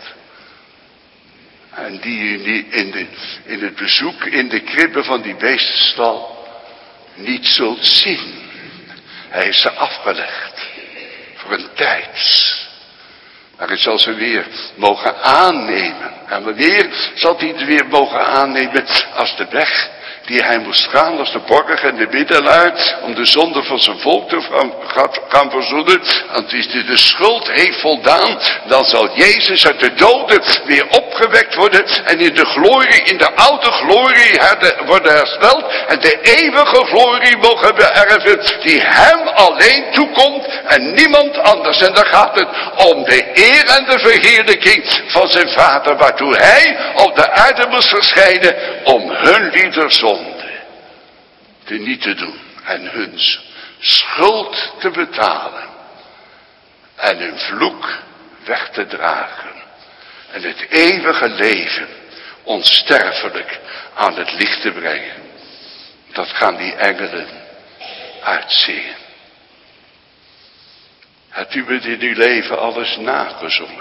[SPEAKER 1] En die u in, de, in het bezoek in de kribben van die beestenstal niet zult zien. Hij heeft ze afgelegd. Voor een tijd. Maar hij zal ze weer mogen aannemen. En wanneer zal hij het weer mogen aannemen? Als de weg die hij moest gaan als de borg en de middelaar om de zonde van zijn volk te gaan verzoenen. Want als hij de schuld heeft voldaan, dan zal Jezus uit de doden weer opgewekt worden en in de glorie, in de oude glorie worden hersteld en de eeuwige glorie mogen beërven die hem alleen toekomt en niemand anders. En dan gaat het om de eer en de verheerlijking van zijn Vader, waartoe hij op de aarde moest verschijnen om hun lieder zonde te niet te doen en hun schuld te betalen en hun vloek weg te dragen en het eeuwige leven onsterfelijk aan het licht te brengen. Dat gaan die engelen uitzingen. Hebt u het in uw leven alles nagezongen?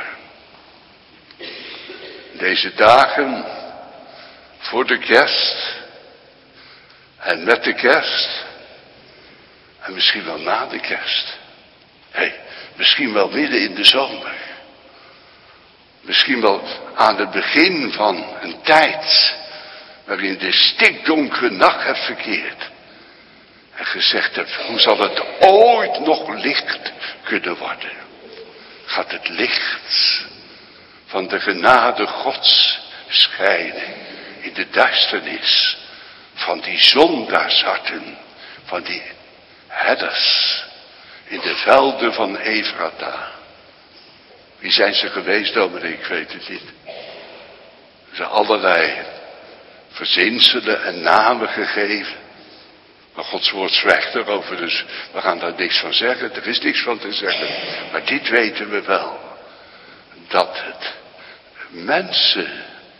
[SPEAKER 1] Deze dagen voor de kerst en met de kerst en misschien wel na de kerst. Hey, misschien wel midden in de zomer. Misschien wel aan het begin van een tijd waarin de stikdonkere nacht hebt verkeerd. En gezegd hebt, hoe zal het ooit nog licht kunnen worden? Gaat het licht van de genade Gods schijnen in de duisternis van die zondaarsharten, van die herders in de velden van Efrata. Wie zijn ze geweest, dominee? Ik weet het niet. Ze zijn allerlei verzinselen en namen gegeven. Maar Gods woord zwijgt erover, dus we gaan daar niks van zeggen. Er is niks van te zeggen. Maar dit weten we wel. Dat het mensen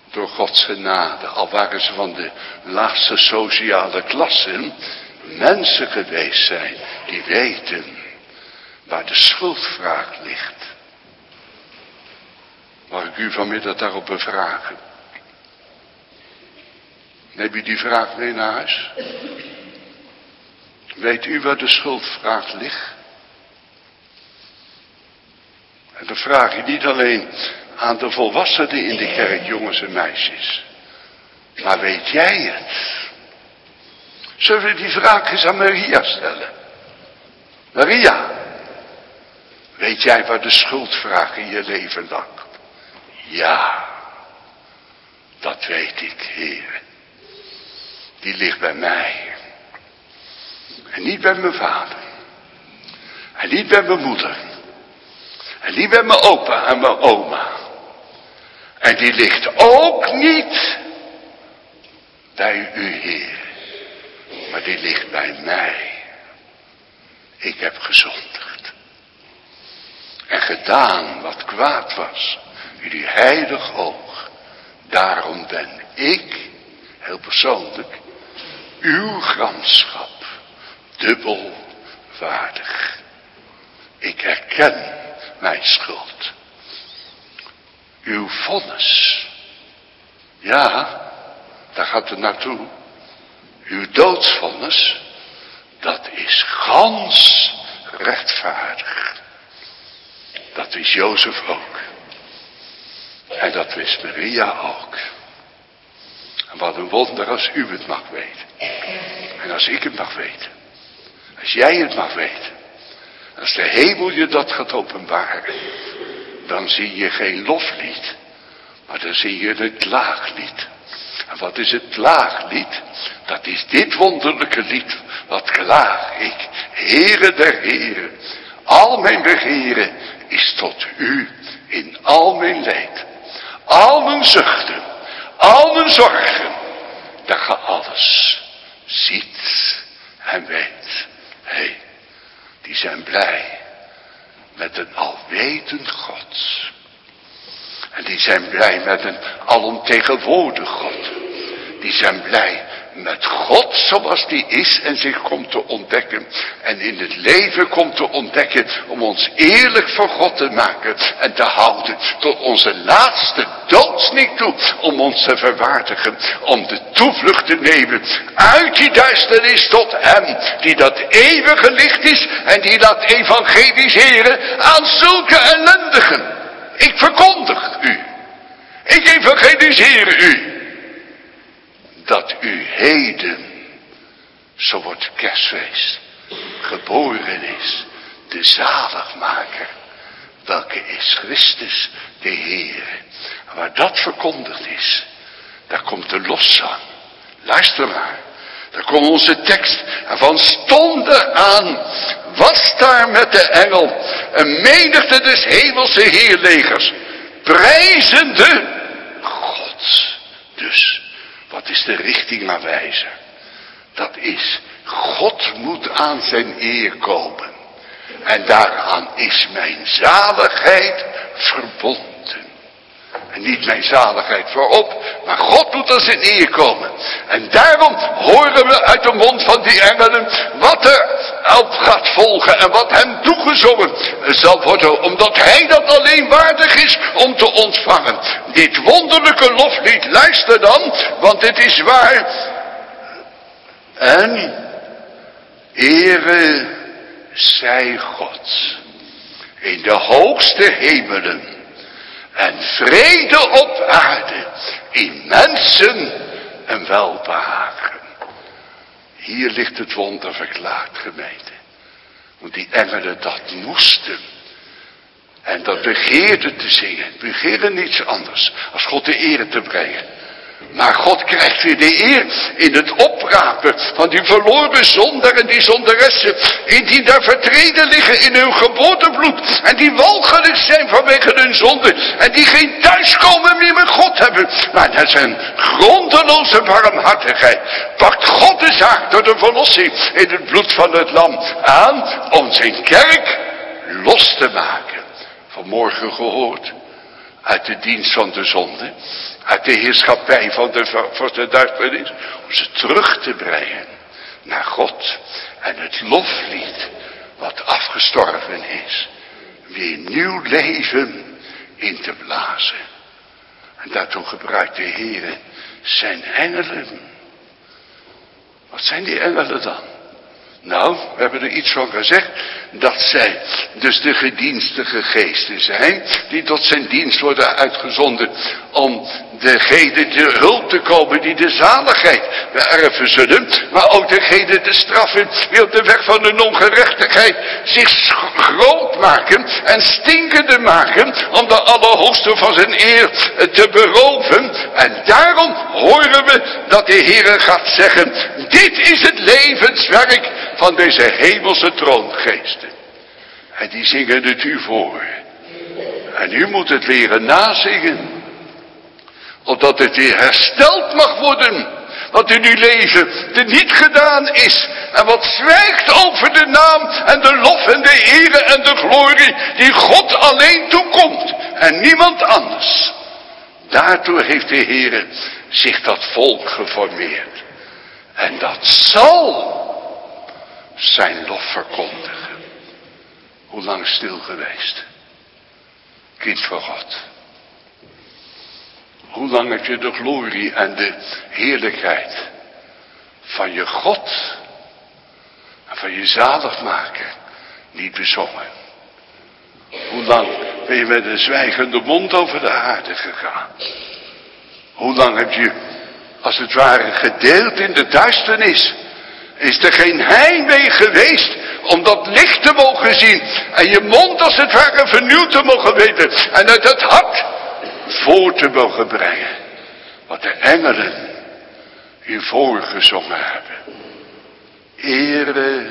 [SPEAKER 1] door Gods genade, al waren ze van de laagste sociale klassen, mensen geweest zijn die weten waar de schuldvraag ligt. Mag ik u vanmiddag daarop bevragen? Neem u die vraag mee naar huis? Weet u waar de schuldvraag ligt? En dan vraag je niet alleen aan de volwassenen in de kerk, jongens en meisjes. Maar weet jij het? Zullen we die vraag eens aan Maria stellen? Maria, weet jij waar de schuldvraag in je leven lag? Ja, dat weet ik, Heer. Die ligt bij mij. En niet bij mijn vader. En niet bij mijn moeder. En niet bij mijn opa en mijn oma. En die ligt ook niet bij u, Heer. Maar die ligt bij mij. Ik heb gezondigd. En gedaan wat kwaad was. In uw heilig oog. Daarom ben ik, heel persoonlijk, uw gramschap dubbel waardig. Ik herken mijn schuld. Uw vonnis. Ja, daar gaat het naartoe. Uw doodsvonnis, dat is gans rechtvaardig. Dat wist Jozef ook. En dat wist Maria ook. En wat een wonder als u het mag weten. En als ik het mag weten. Als jij het mag weten. Als de hemel je dat gaat openbaren. Dan zie je geen loflied. Maar dan zie je het klaaglied. En wat is het klaaglied? Dat is dit wonderlijke lied. Wat klaag ik. Heere der heren. Al mijn begeren is tot u in al mijn leed. Al mijn zuchten. Al mijn zorgen. Dat ge alles ziet en weet. Hé, hey, die zijn blij met een alwetend God. En die zijn blij met een alomtegenwoordig God. Die zijn blij met God zoals die is en zich komt te ontdekken. En in het leven komt te ontdekken om ons eerlijk voor God te maken en te houden. Tot onze laatste doodsnik toe. Om ons te verwaardigen. Om de toevlucht te nemen uit die duisternis tot hem. Die dat eeuwige licht is en die laat evangeliseren aan zulke ellendigen. Ik verkondig u. Ik evangeliseer u. Dat u heden, zo wordt kerstfeest, geboren is, de zaligmaker, welke is Christus de Heer. En waar dat verkondigd is, daar komt de loszang. Luister maar, daar komt onze tekst. En van stonden aan was daar met de engel een menigte des hemelse heerlegers, prijzende God. Dus, wat is de richtingaanwijzer? Dat is, God moet aan zijn eer komen. En daaraan is mijn zaligheid verbonden. En niet mijn zaligheid voorop, maar God moet aan zijn eer komen. En daarom horen we uit de mond van die engelen wat er op gaat volgen en wat hem toegezongen zal worden. Omdat hij dat alleen waardig is om te ontvangen. Dit wonderlijke loflied, luister dan, want het is waar. En ere zij God in de hoogste hemelen. En vrede op aarde, in mensen een welbehagen. Hier ligt het wonder verklaard, gemeente. Want die engelen dat moesten. En dat begeerden te zingen. Begeerden niets anders als God de eer te brengen. Maar God krijgt weer de eer in het oprapen van die verloren zondaar en die zondaressen. In die daar vertreden liggen in hun geboortebloed. En die walgelijk zijn vanwege hun zonde. En die geen thuiskomen meer met God hebben. Maar dat is een grondeloze barmhartigheid. Pakt God de zaak door de verlossing in het bloed van het lam aan. Om zijn kerk los te maken. Vanmorgen gehoord. uit de dienst van de zonde, uit de heerschappij van de, van de duisternis, om ze terug te brengen naar God en het loflied wat afgestorven is, weer nieuw leven in te blazen. En daartoe gebruikt de Heer zijn engelen. Wat zijn die engelen dan? Nou, we hebben er iets van gezegd, dat zij dus de gedienstige geesten zijn, die tot zijn dienst worden uitgezonden, om degenen te hulp te komen die de zaligheid beërven zullen, maar ook degenen te straffen die op de weg van de ongerechtigheid zich groot maken en stinkende maken, om de Allerhoogste van zijn eer te beroven. En daarom horen we dat de Heer gaat zeggen, dit is het levenswerk van deze hemelse troongeesten. En die zingen het u voor. En u moet het leren nazingen. Opdat het weer hersteld mag worden. Wat in uw leven er niet gedaan is. En wat zwijgt over de naam en de lof en de ere en de glorie die God alleen toekomt. En niemand anders. Daartoe heeft de Heer zich dat volk geformeerd. En dat zal zijn lof verkondigen. Hoe lang stil geweest? Kind van God. Hoe lang heb je de glorie en de heerlijkheid van je God en van je zaligmaker niet bezongen? Hoe lang ben je met een zwijgende mond over de aarde gegaan? Hoe lang heb je als het ware gedeeld in de duisternis? Is er geen heimwee geweest om dat licht te mogen zien en je mond als het ware vernieuwd te mogen weten en uit het hart voor te mogen brengen wat de engelen u voorgezongen hebben. Ere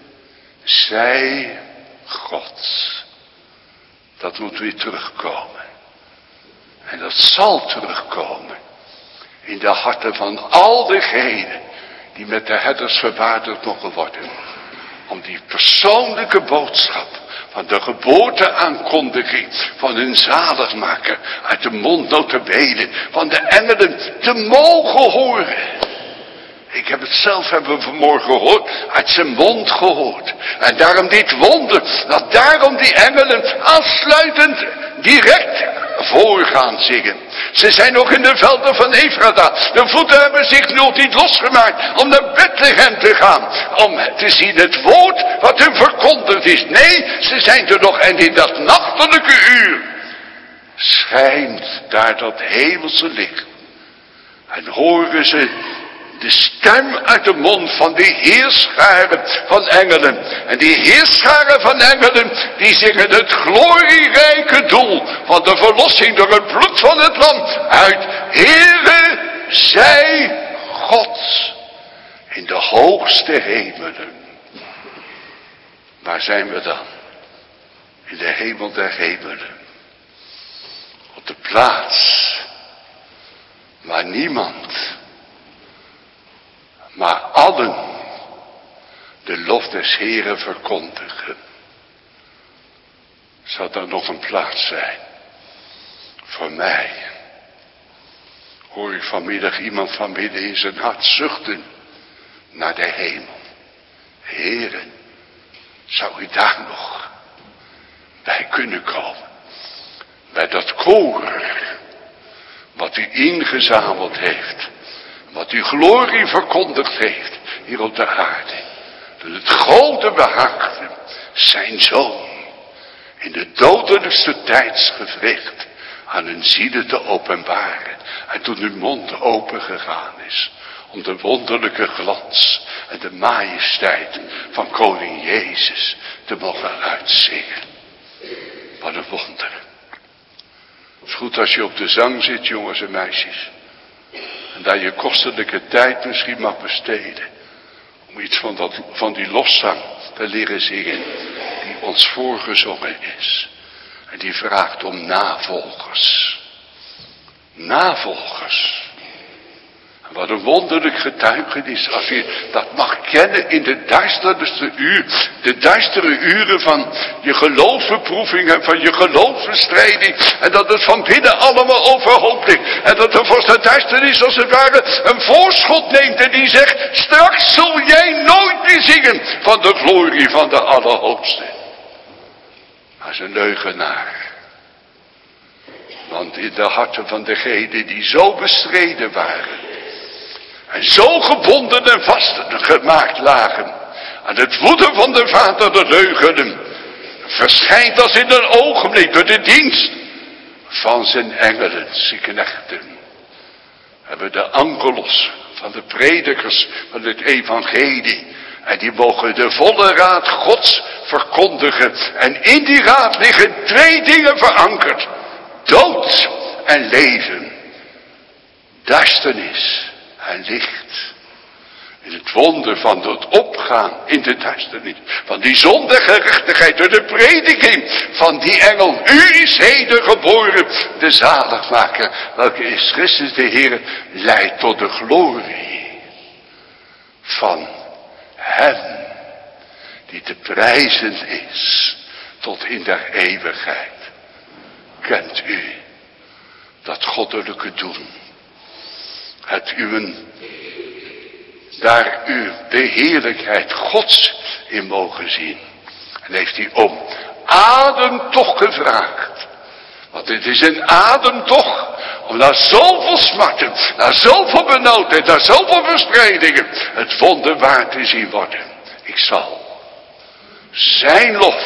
[SPEAKER 1] zij God. Dat moet weer terugkomen. En dat zal terugkomen in de harten van al degenen die met de herders verwaardigd mogen worden. Om die persoonlijke boodschap van de geboorteaankondiging van hun zaligmaker uit de mond nota bene van de engelen te mogen horen. Ik heb het zelf hebben we vanmorgen gehoord, uit zijn mond gehoord. En daarom dit wonder, dat daarom die engelen aansluitend direct voor gaan zingen. Ze zijn nog in de velden van Efrata. De voeten hebben zich nog niet losgemaakt om naar Bethlehem te gaan. Om te zien het woord wat hun verkondigd is. Nee, ze zijn er nog en in dat nachtelijke uur schijnt daar dat hemelse licht. En horen ze de stem uit de mond van die heerscharen van engelen. En die heerscharen van engelen, die zingen het glorierijke doel van de verlossing door het bloed van het lam uit. Heere, zij God in de hoogste hemelen. Waar zijn we dan? In de hemel der hemelen. Op de plaats waar niemand, maar allen de lof des Heeren verkondigen. Zal er nog een plaats zijn voor mij? Hoor ik vanmiddag iemand van midden in zijn hart zuchten naar de hemel. Heren, zou u daar nog bij kunnen komen? Bij dat koor wat u ingezameld heeft. Wat uw glorie verkondigd heeft hier op de aarde. Dat het grote behaagde zijn zoon in de dodelijkste tijdsgevricht aan hun zielen te openbaren. En toen uw mond open gegaan is om de wonderlijke glans en de majesteit van koning Jezus te mogen uitzingen. Wat een wonder. Het is goed als je op de zang zit, jongens en meisjes. En daar je kostelijke tijd misschien mag besteden. Om iets van, dat, van die lofzang te leren zingen. Die ons voorgezongen is. En die vraagt om navolgers. Navolgers. Wat een wonderlijk getuigenis als je dat mag kennen in de duisterste uur, de duistere uren van je geloofsbeproeving en van je geloofsbestrijding. En dat het van binnen allemaal overhoop ligt. En dat er voor de duisternis als het ware een voorschot neemt en die zegt, straks zul jij nooit meer zingen van de glorie van de Allerhoogste. Als een leugenaar. Want in de harten van degenen die zo bestreden waren en zo gebonden en vastgemaakt lagen aan het voeten van de vader de leugenen, verschijnt als in een ogenblik door de dienst van zijn engelen, zijn knechten. Hebben de angelos van de predikers van het evangelie. En die mogen de volle raad Gods verkondigen. En in die raad liggen twee dingen verankerd. Dood en leven. Duisternis en licht. In het wonder van het opgaan in de duisternis. Van die zondegerechtigheid door de prediking van die engel. U is heden geboren, de zaligmaker. Welke is Christus de Heer, leidt tot de glorie van hem. Die te prijzen is tot in der eeuwigheid. Kent u dat goddelijke doen? Het uwen, daar u de heerlijkheid Gods in mogen zien. En heeft hij om ademtocht gevraagd. Want het is een ademtocht om na zoveel smarten, na zoveel benauwdheid, na zoveel verspreidingen, het wonder waar te zien worden. Ik zal zijn lof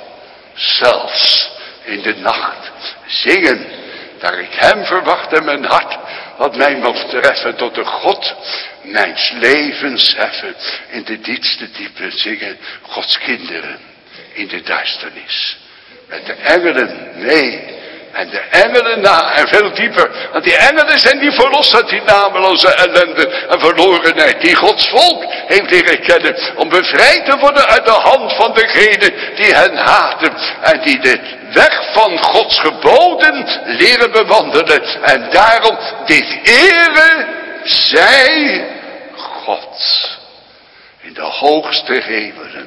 [SPEAKER 1] zelfs in de nacht zingen, daar ik hem verwacht in mijn hart, wat mij mocht treffen tot de God mijns levens heffen. In de diepste diepe zingen Gods kinderen in de duisternis. Met de engelen mee en de engelen na en veel dieper. Want die engelen zijn die verlost uit die nameloze ellende en verlorenheid. Die Gods volk heeft leren kennen. Om bevrijd te worden uit de hand van degene die hen haten. En die de weg van Gods geboden leren bewandelen. En daarom dit ere zij God. In de hoogste hemelen.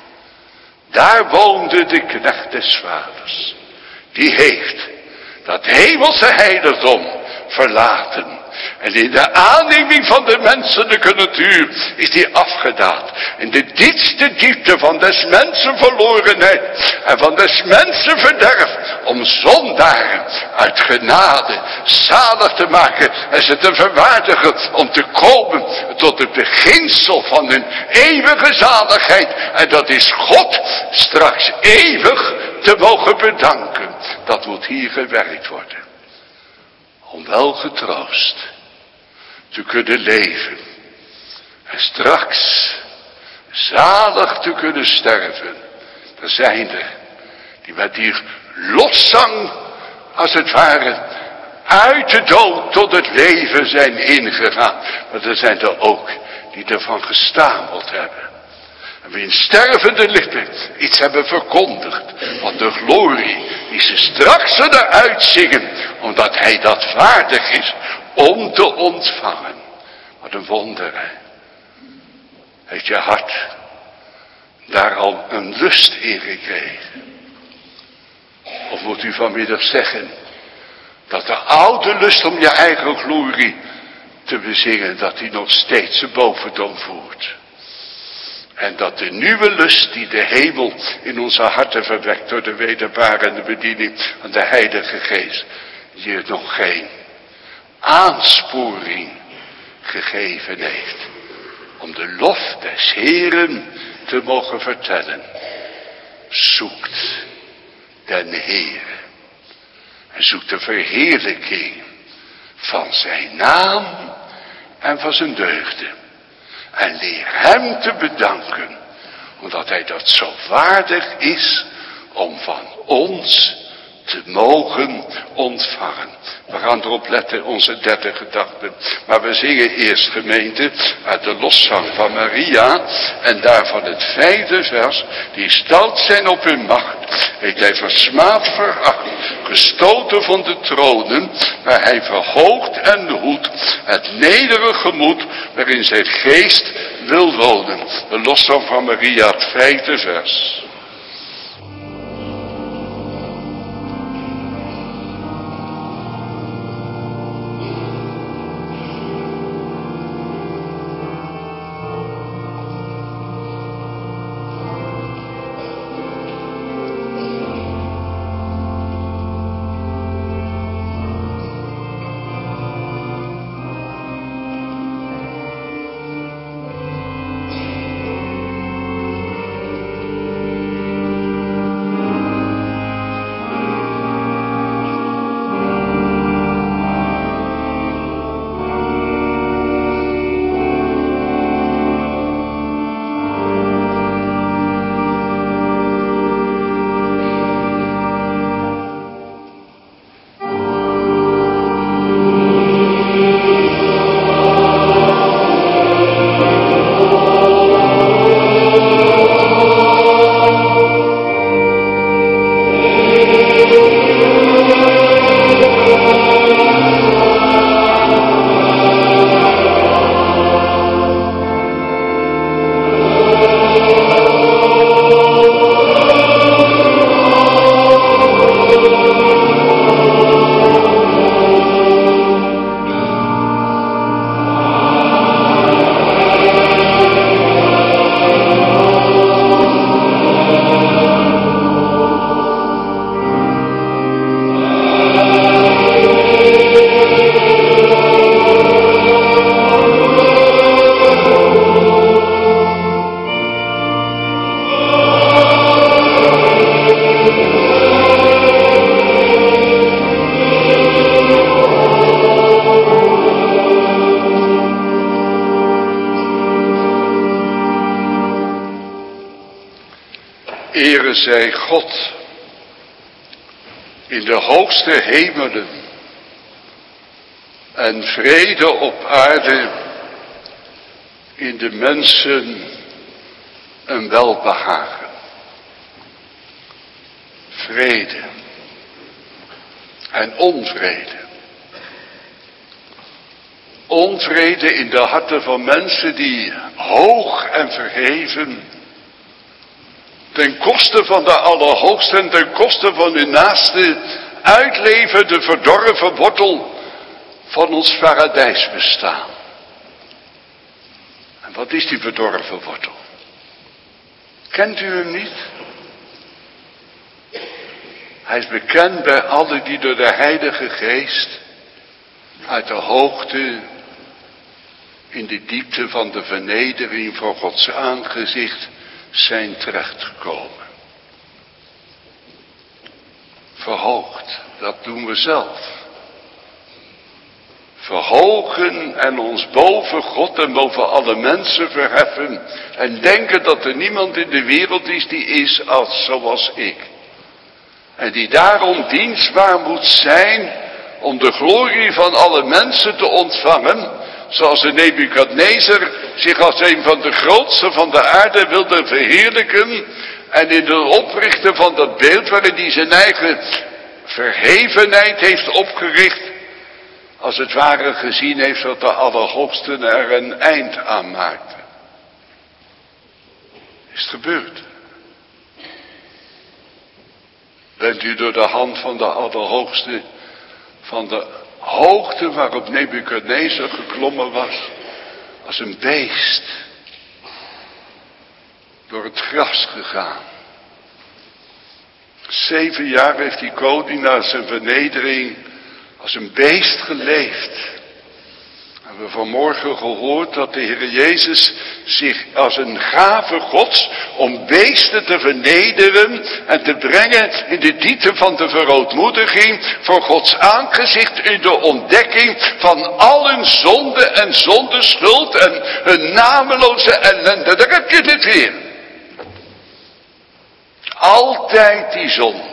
[SPEAKER 1] Daar woonde de knecht des vaders. Die heeft dat hemelse heiligdom verlaten. En in de aanneming van de menselijke natuur is die afgedaald. In de diepste diepte van des mensen verlorenheid en van des mensen verderf. Om zondaren uit genade zalig te maken en ze te verwaardigen om te komen tot het beginsel van hun eeuwige zaligheid. En dat is God straks eeuwig te mogen bedanken. Dat moet hier gewerkt worden. Om wel getroost te kunnen leven. En straks zalig te kunnen sterven. Er zijn er die met die loszang als het ware uit de dood tot het leven zijn ingegaan. Maar er zijn er ook die ervan gestameld hebben. En wie in stervende lippen iets hebben verkondigd van de glorie die ze straks zullen uitzingen, omdat hij dat waardig is om te ontvangen. Wat een wonder, hè? Heeft je hart daar al een lust in gekregen? Of moet u vanmiddag zeggen dat de oude lust om je eigen glorie te bezingen, dat die nog steeds de bovendom voert? En dat de nieuwe lust die de hemel in onze harten verwekt door de wederbarende bediening van de Heilige Geest, je nog geen aansporing gegeven heeft om de lof des Heeren te mogen vertellen. Zoekt den Heere en zoekt de verheerlijking van zijn naam en van zijn deugden. En leer hem te bedanken, omdat hij dat zo waardig is om van ons te mogen ontvangen. We gaan erop letten, onze derde gedachte. Maar we zingen eerst, gemeente, uit de loszang van Maria. En daarvan het vijfde vers. Die stout zijn op hun macht heeft hij versmaad, veracht, gestoten van de tronen, maar hij verhoogt en hoedt het nederige moed, waarin zijn geest wil wonen. De loszang van Maria, het vijfde vers. Ere zij God in de hoogste hemelen en vrede op aarde in de mensen een welbehagen. Vrede en onvrede. Onvrede in de harten van mensen die hoog en verheven, ten koste van de Allerhoogste en ten koste van hun naaste, uitleven de verdorven wortel van ons paradijs bestaan. En wat is die verdorven wortel? Kent u hem niet? Hij is bekend bij allen die door de Heilige Geest uit de hoogte in de diepte van de vernedering voor Gods aangezicht zijn terechtgekomen. Verhoogd, dat doen we zelf. Verhogen en ons boven God en boven alle mensen verheffen en denken dat er niemand in de wereld is die is als zoals ik. En die daarom dienstbaar moet zijn om de glorie van alle mensen te ontvangen, zoals de Nebukadnezar zich als een van de grootste van de aarde wilde verheerlijken en in het oprichten van dat beeld waarin hij zijn eigen verhevenheid heeft opgericht, als het ware gezien heeft dat de Allerhoogste er een eind aan maakte. Is het gebeurd? Bent u door de hand van de Allerhoogste van de hoogte waarop Nebukadnezar geklommen was, als een beest, door het gras gegaan. Zeven jaar heeft die koning na zijn vernedering als een beest geleefd. We hebben vanmorgen gehoord dat de Heer Jezus zich als een gave Gods om beesten te vernederen en te brengen in de diepte van de verootmoediging voor Gods aangezicht in de ontdekking van al hun zonde en zondeschuld en hun nameloze ellende. Daar heb je het weer. Altijd die zonde.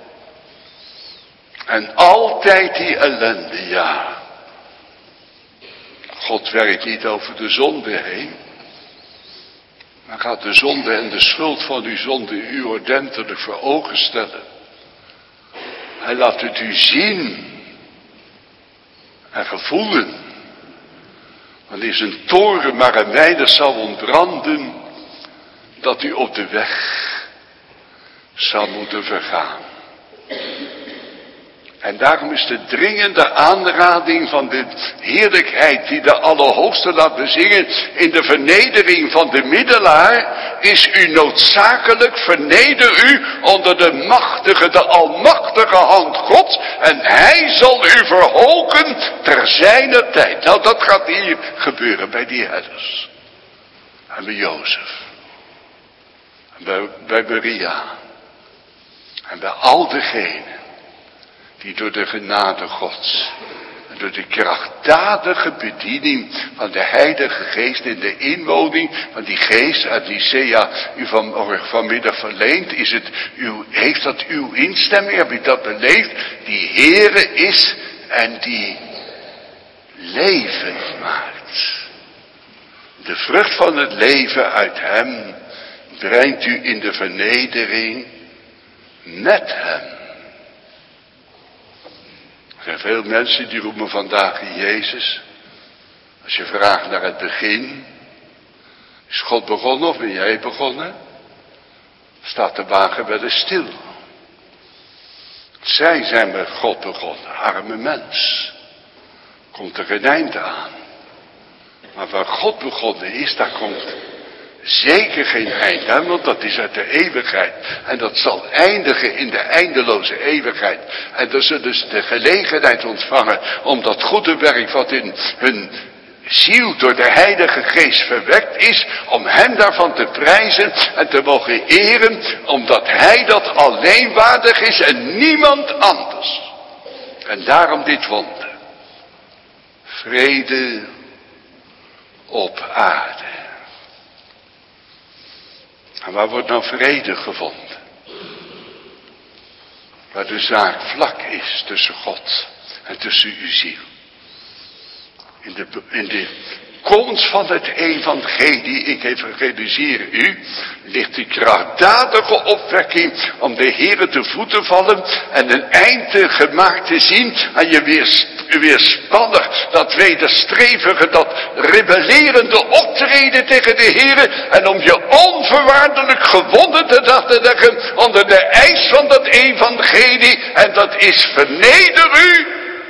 [SPEAKER 1] En altijd die ellende, ja. God werkt niet over de zonde heen. Dan gaat de zonde en de schuld van uw zonde u ordentelijk voor ogen stellen. Hij laat het u zien en gevoelen. Dan is een toren maar een weinig zal ontbranden, dat u op de weg zal moeten vergaan. En daarom is de dringende aanrading van de heerlijkheid die de Allerhoogste laat bezingen in de vernedering van de middelaar, is u noodzakelijk, verneder u onder de machtige, de almachtige hand Gods en hij zal u verhogen ter zijner tijd. Nou, dat gaat hier gebeuren bij die herders. En bij Jozef. En bij, bij Maria. En bij al degenen die door de genade Gods en door de krachtdadige bediening van de Heilige Geest in de inwoning van die Geest uit Nicea u van, vanmiddag verleent, is het uw, heeft dat uw instemming, heb ik dat beleefd, die Heere is en die levend maakt. De vrucht van het leven uit hem brengt u in de vernedering met hem. Er zijn veel mensen die roepen vandaag Jezus. Als je vraagt naar het begin. Is God begonnen of ben jij begonnen? Staat de wagen wel eens stil. Zij zijn met God begonnen. Arme mens. Komt er geen einde aan. Maar waar God begonnen is, daar komt zeker geen eind aan, want dat is uit de eeuwigheid. En dat zal eindigen in de eindeloze eeuwigheid. En dan zullen ze de gelegenheid ontvangen om dat goede werk wat in hun ziel door de Heilige Geest verwekt is, om hem daarvan te prijzen en te mogen eren, omdat hij dat alleen waardig is en niemand anders. En daarom dit wonder. Vrede op aarde. En waar wordt nou vrede gevonden? Waar de zaak vlak is tussen God en tussen uw ziel. In de, in de komst van het evangelie, ik evangeliseer u, ligt die krachtdadige opwekking om de Heere te voeten vallen en een eind te gemaakt te zien aan je weer, weerspannig, dat wederstrevige, dat rebellerende optreden tegen de Heere en om je onvoorwaardelijk gewonnen te laten leggen onder de eis van dat evangelie en dat is verneder u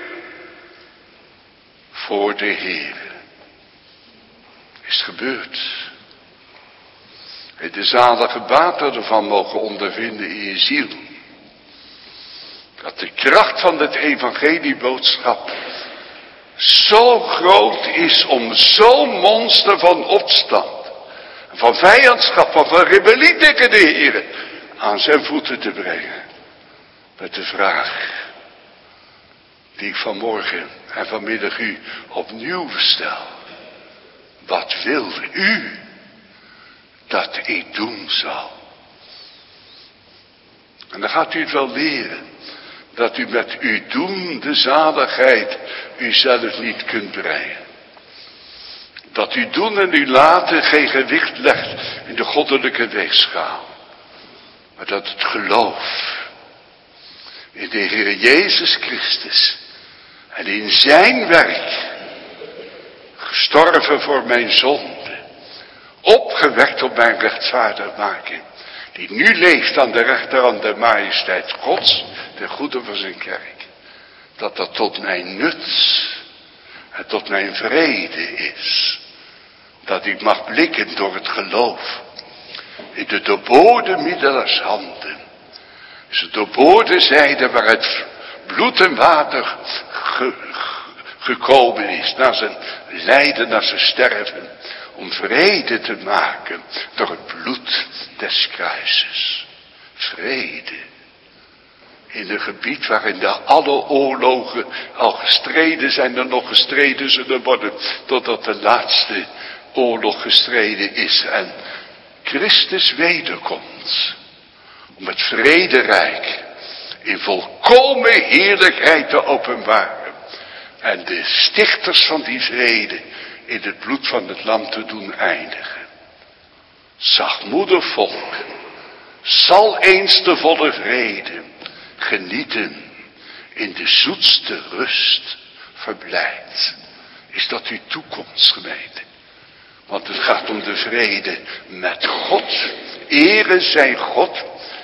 [SPEAKER 1] voor de Heere. Is gebeurd. En de zalige baten ervan mogen ondervinden in je ziel. Dat de kracht van het evangelieboodschap zo groot is om zo'n monster van opstand, van vijandschap, van rebellie tegen de Heer aan zijn voeten te brengen. Met de vraag die ik vanmorgen en vanmiddag u opnieuw stel. Wat wil u dat ik doen zal? En dan gaat u het wel leren. Dat u met uw doen de zaligheid uzelf niet kunt brengen. Dat u doen en u laten geen gewicht legt in de goddelijke weegschaal. Maar dat het geloof in de Heer Jezus Christus en in zijn werk, gestorven voor mijn zonde, opgewekt op mijn rechtvaardigmaking, die nu leeft aan de rechterhand der majesteit Gods, de goede van zijn kerk, dat dat tot mijn nut en tot mijn vrede is, dat ik mag blikken door het geloof in de doorboorde middelaars handen, is de doorboorde zijde waar het bloed en water ge, gekomen is, na zijn lijden, na zijn sterven, om vrede te maken door het bloed des kruises. Vrede. In een gebied waarin de alle oorlogen al gestreden zijn en nog gestreden zullen worden, totdat de laatste oorlog gestreden is en Christus wederkomt. Om het vrederijk in volkomen heerlijkheid te openbaren. En de stichters van die vrede in het bloed van het lam te doen eindigen. Zachtmoedig volk zal eens de volle vrede genieten, in de zoetste rust verblijd. Is dat uw toekomst, gemeente? Want het gaat om de vrede met God. Ere zij God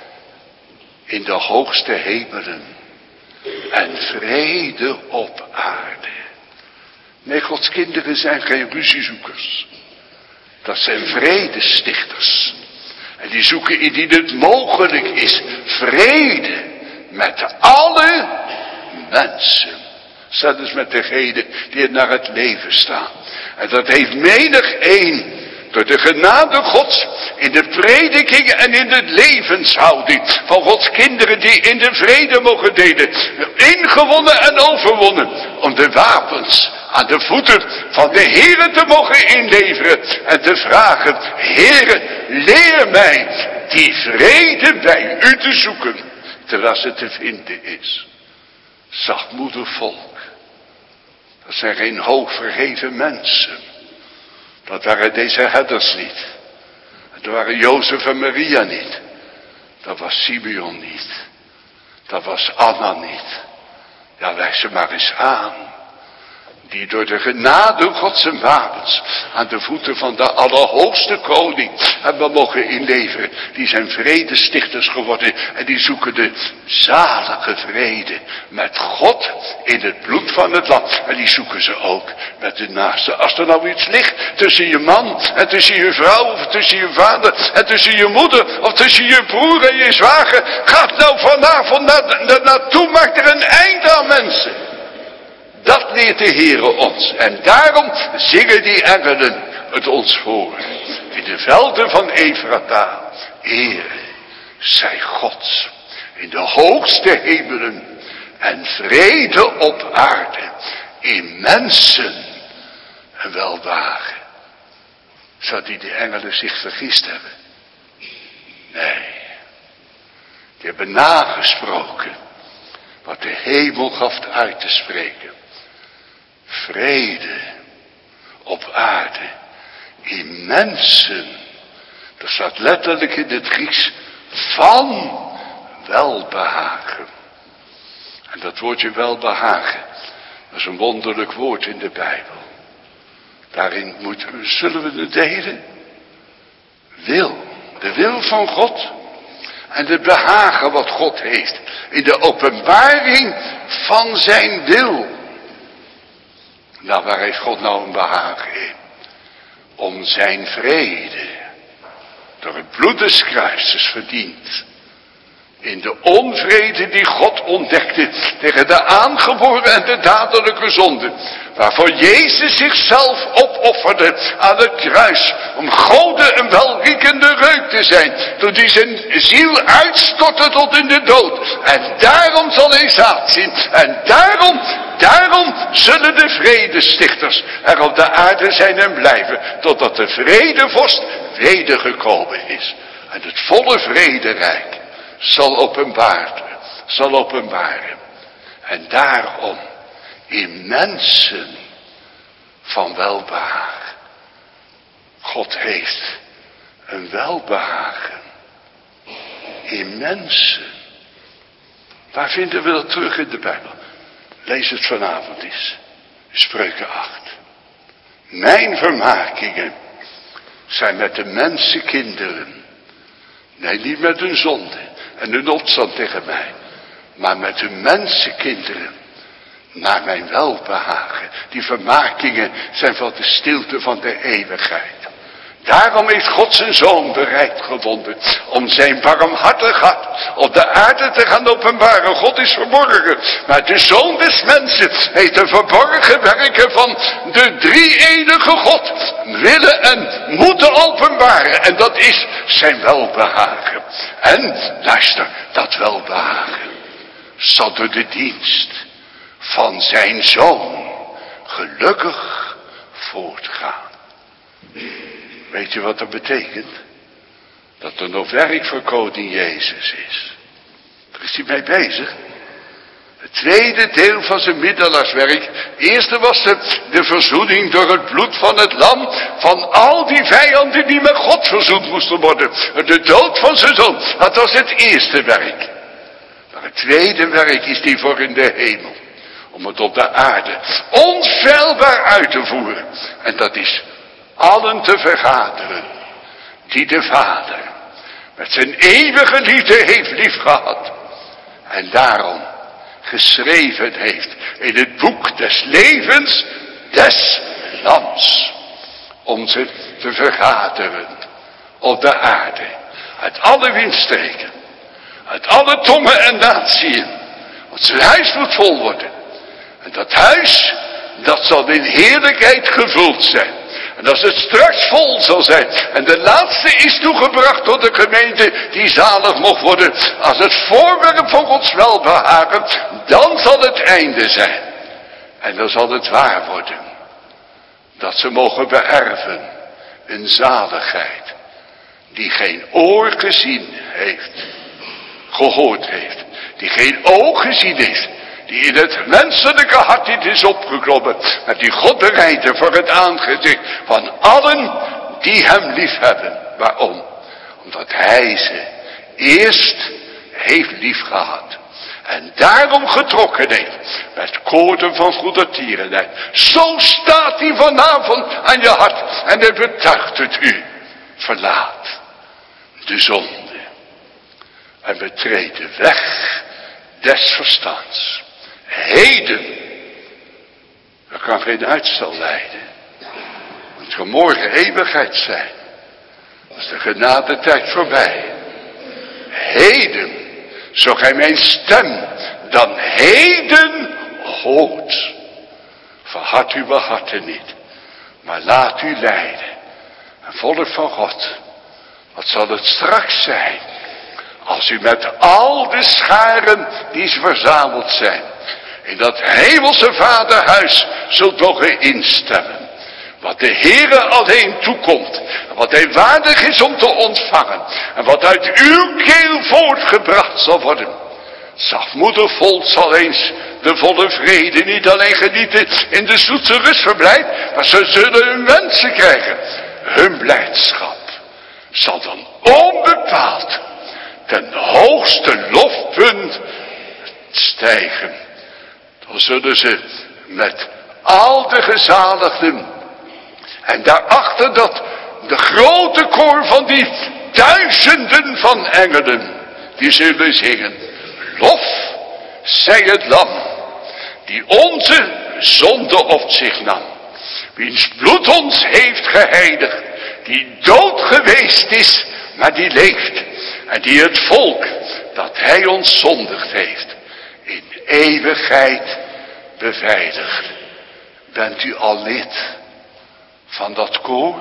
[SPEAKER 1] in de hoogste hemelen en vrede op aarde. Nee, Gods kinderen zijn geen ruziezoekers. Dat zijn vredestichters. En die zoeken indien het mogelijk is vrede met alle mensen. Zelfs met degenen die naar het leven staan. En dat heeft menig een door de genade Gods in de prediking en in de levenshouding van Gods kinderen die in de vrede mogen delen. Ingewonnen en overwonnen om de wapens aan de voeten van de Heere te mogen inleveren en te vragen: Heere, leer mij die vrede bij u te zoeken, terwijl ze te vinden is. Zachtmoedig volk. Dat zijn geen hoogverheven mensen. Dat waren deze herders niet. Dat waren Jozef en Maria niet. Dat was Simeon niet. Dat was Anna niet. Ja, wijs ze maar eens aan. Die door de genade Gods en wapens aan de voeten van de Allerhoogste Koning hebben mogen inleveren. Die zijn vredestichters geworden en die zoeken de zalige vrede met God in het bloed van het land. En die zoeken ze ook met de naaste. Als er nou iets ligt tussen je man en tussen je vrouw of tussen je vader en tussen je moeder of tussen je broer en je zwager. Ga nou vanavond naar, naartoe, maak er een eind aan, mensen. Dat leert de Heere ons. En daarom zingen die engelen het ons voor. In de velden van Efrata. Ere zij God in de hoogste hemelen. En vrede op aarde. In mensen en welbehagen. Zou die de engelen zich vergist hebben? Nee. Die hebben nagesproken wat de hemel gaf uit te spreken. Vrede op aarde in mensen. Dat staat letterlijk in het Grieks van welbehagen. En dat woordje welbehagen, dat is een wonderlijk woord in de Bijbel. Daarin moeten, zullen we het delen? Wil, de wil van God en het behagen wat God heeft in de openbaring van zijn wil. Nou, waar heeft God nou een behagen in? Om zijn vrede, door het bloed des kruises verdiend, in de onvrede die God ontdekte tegen de aangeboren en de dadelijke zonde, waarvoor Jezus zichzelf opofferde aan het kruis, om Gode een welriekende reuk te zijn, toen hij zijn ziel uitstortte tot in de dood. En daarom zal hij zaad zien, en daarom, daarom zullen de vredestichters er op de aarde zijn en blijven, totdat de vredevorst wedergekomen is. En het volle vrederijk zal openbaar, zal openbaren. En daarom in mensen van welbehagen. God heeft een welbehagen in mensen. Waar vinden we dat terug in de Bijbel? Lees het vanavond eens. Spreuken acht. Mijn vermakingen zijn met de mensenkinderen. Nee, niet met hun zonde en hun opstand tegen mij. Maar met hun mensenkinderen. Naar mijn welbehagen. Die vermakingen zijn van de stilte van de eeuwigheid. Daarom heeft God zijn zoon bereid gevonden om zijn barmhartig hart op de aarde te gaan openbaren. God is verborgen, maar de zoon des mensen heeft de verborgen werken van de drie-enige God willen en moeten openbaren. En dat is zijn welbehagen. En luister, dat welbehagen zal door de dienst van zijn zoon gelukkig voortgaan. Weet je wat dat betekent? Dat er nog werk voor koning Jezus is. Daar is hij mee bezig. Het tweede deel van zijn middelaarswerk. Eerste was de, de verzoening door het bloed van het lam. Van al die vijanden die met God verzoend moesten worden. De dood van zijn zoon. Dat was het eerste werk. Maar het tweede werk is die voor in de hemel. Om het op de aarde onfeilbaar uit te voeren. En dat is allen te vergaderen. Die de Vader met zijn eeuwige liefde heeft liefgehad. En daarom geschreven heeft in het boek des levens des lams. Om ze te vergaderen op de aarde. Uit alle windstreken. Uit alle tongen en natieën. Want zijn huis moet vol worden. En dat huis, dat zal in heerlijkheid gevuld zijn. En als het straks vol zal zijn. En de laatste is toegebracht tot de gemeente die zalig mocht worden. Als het voorwerp van Gods welbehagen. Dan zal het einde zijn. En dan zal het waar worden. Dat ze mogen beërven. Een zaligheid. Die geen oor gezien heeft. Gehoord heeft. Die geen oog gezien heeft. Die in het menselijke hart niet is opgeklommen. Maar die God bereidde voor het aangezicht van allen die hem lief hebben. Waarom? Omdat hij ze eerst heeft lief gehad. En daarom getrokken heeft. Met koorden van goedertierenheid. Zo staat hij vanavond aan je hart. En hij betuigt het u. Verlaat de zonde. En betreed de weg des verstands. Heden. Er kan geen uitstel leiden. Het kan morgen eeuwigheid zijn. Dan is de genadetijd voorbij. Heden. Zo gij mijn stem dan heden hoort. Verhard uw harten niet. Maar laat u leiden. Een volk van God. Wat zal het straks zijn? Als u met al de scharen die verzameld zijn. In dat hemelse vaderhuis zult mogen instemmen. Wat de Heere alleen toekomt. En wat hij waardig is om te ontvangen. En wat uit uw keel voortgebracht zal worden. Zachtmoedig volk zal eens de volle vrede niet alleen genieten in de zoete rustverblijf. Maar ze zullen hun wensen krijgen. Hun blijdschap zal dan onbepaald ten hoogste lofpunt stijgen. Dan zullen ze met al de gezaligden. En daarachter dat de grote koor van die duizenden van engelen. Die zullen zingen. Lof zij het lam. Die onze zonde op zich nam. Wiens bloed ons heeft geheiligd. Die dood geweest is, maar die leeft. En die het volk dat hij ons zondigd heeft. In eeuwigheid beveiligd. Bent u al lid van dat koor?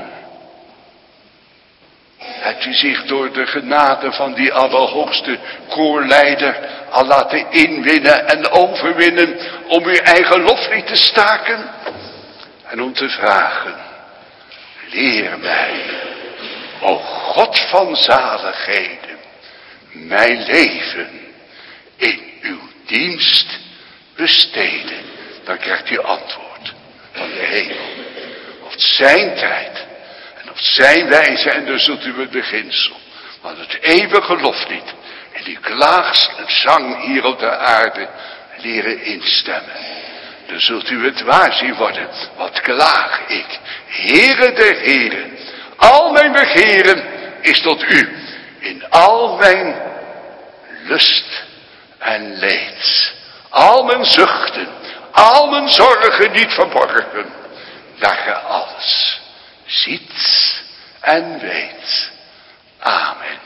[SPEAKER 1] Hebt u zich door de genade van die allerhoogste koorleider al laten inwinnen en overwinnen om uw eigen loflied te staken? En om te vragen, leer mij, o God van zaligheden, mijn leven in uw dienst besteden. Dan krijgt u antwoord van de hemel. Op zijn tijd en op zijn wijze en dan zult u het beginsel. Want het eeuwige loflied en die klaagzang hier op de aarde leren instemmen. Dan zult u het waar zien worden. Wat klaag ik, Heere de Heere. Al mijn begeren is tot u. In al mijn lust en leed. Al mijn zuchten. Al mijn zorgen niet verborgen. Dat ge alles ziet en weet. Amen.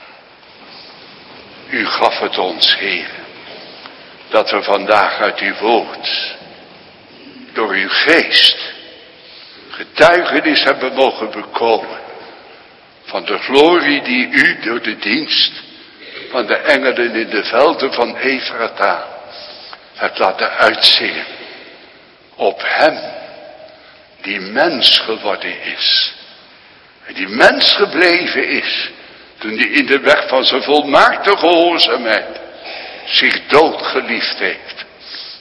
[SPEAKER 1] U gaf het ons, Heer. Dat we vandaag uit uw woord. Door uw geest. Getuigenis hebben mogen bekomen. Van de glorie die u door de dienst. Van de engelen in de velden van Efrata. hebt laten uitzingen. Op hem. Die mens geworden is. En die mens gebleven is. Toen hij in de weg van zijn volmaakte gehoorzaamheid zich doodgeliefd heeft.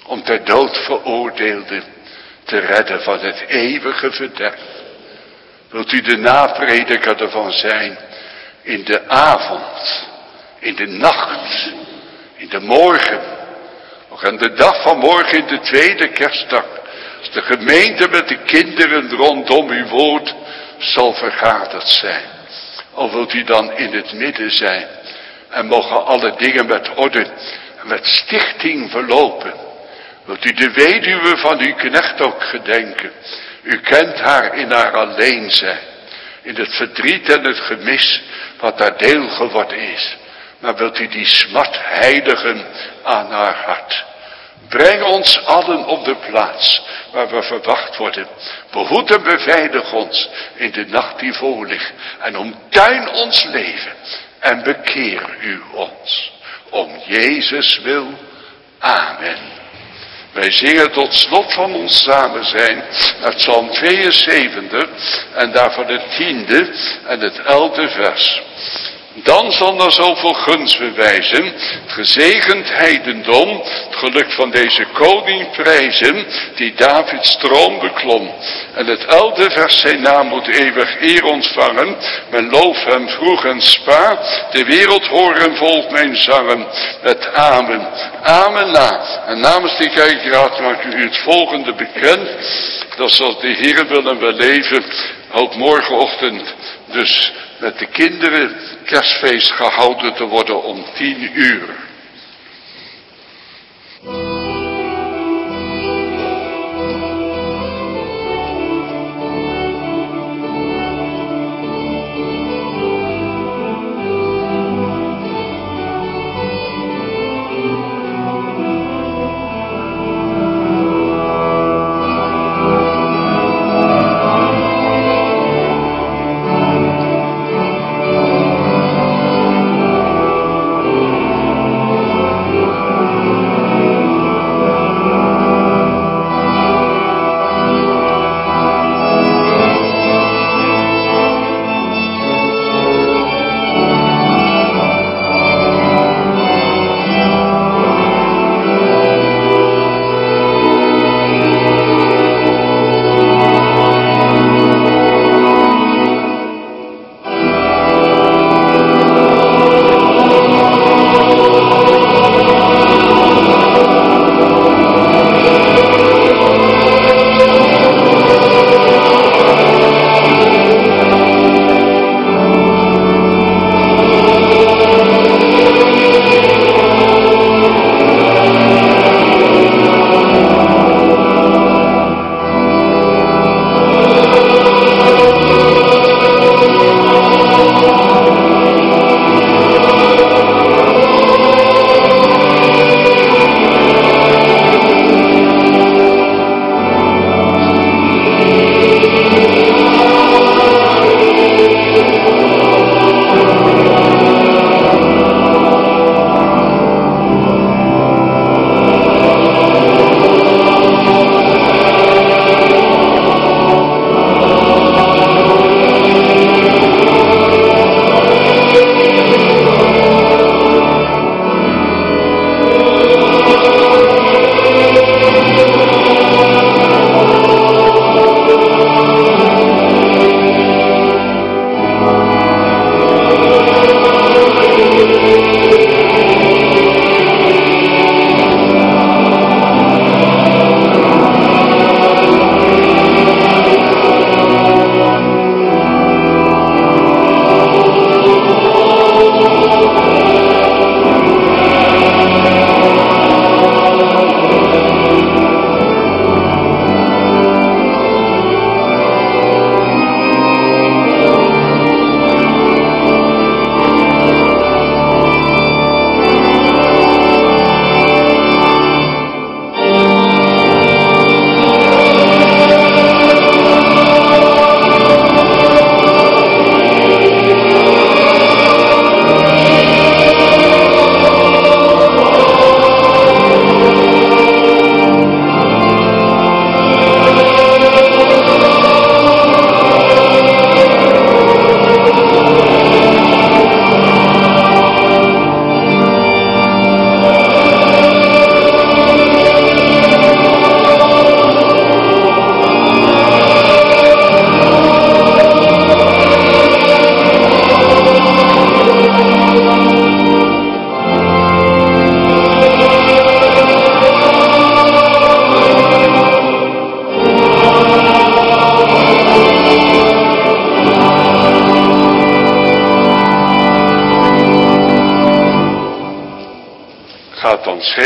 [SPEAKER 1] om ter dood veroordeelden te redden van het eeuwige verderf. Wilt u de naprediker ervan zijn in de avond, in de nacht, in de morgen, nog aan de dag van morgen in de tweede kerstdag, als de gemeente met de kinderen rondom uw woord zal vergaderd zijn. Of wilt u dan in het midden zijn en mogen alle dingen met orde en met stichting verlopen. Wilt u de weduwe van uw knecht ook gedenken. U kent haar in haar alleen zijn, in het verdriet en het gemis wat haar deel geworden is. Maar wilt u die smart heiligen aan haar hart. Breng ons allen op de plaats waar we verwacht worden. Behoed en beveilig ons in de nacht die voor ligt. En omtuin ons leven en bekeer u ons. Om Jezus wil. Amen. Wij zingen tot slot van ons samen zijn uit Psalm tweeënzeventig en daarvan het tiende en het elfde vers. Dan zal er zoveel gunst bewijzen, het gezegend heidendom, het geluk van deze koning prijzen, die Davids troon beklom. En het elfde vers, zijn naam moet eeuwig eer ontvangen, men loof hem vroeg en spa, de wereld horen volgt mijn zangen, met amen, amen na. En namens die kerkraad maakt u het volgende bekend, dat zoals de Heer willen we leven, ook morgenochtend dus met de kinderen kerstfeest gehouden te worden om tien uur.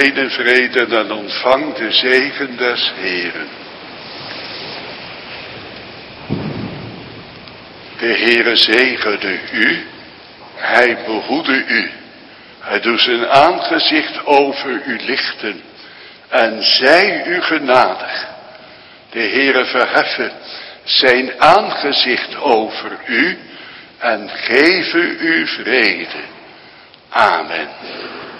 [SPEAKER 1] algemene vrede en ontvang de zegen des Heeren. De Heere zegene u, hij behoede u. Hij doet zijn aangezicht over u lichten en zij u genadig. De Heere verheffen zijn aangezicht over u en geven u vrede. Amen.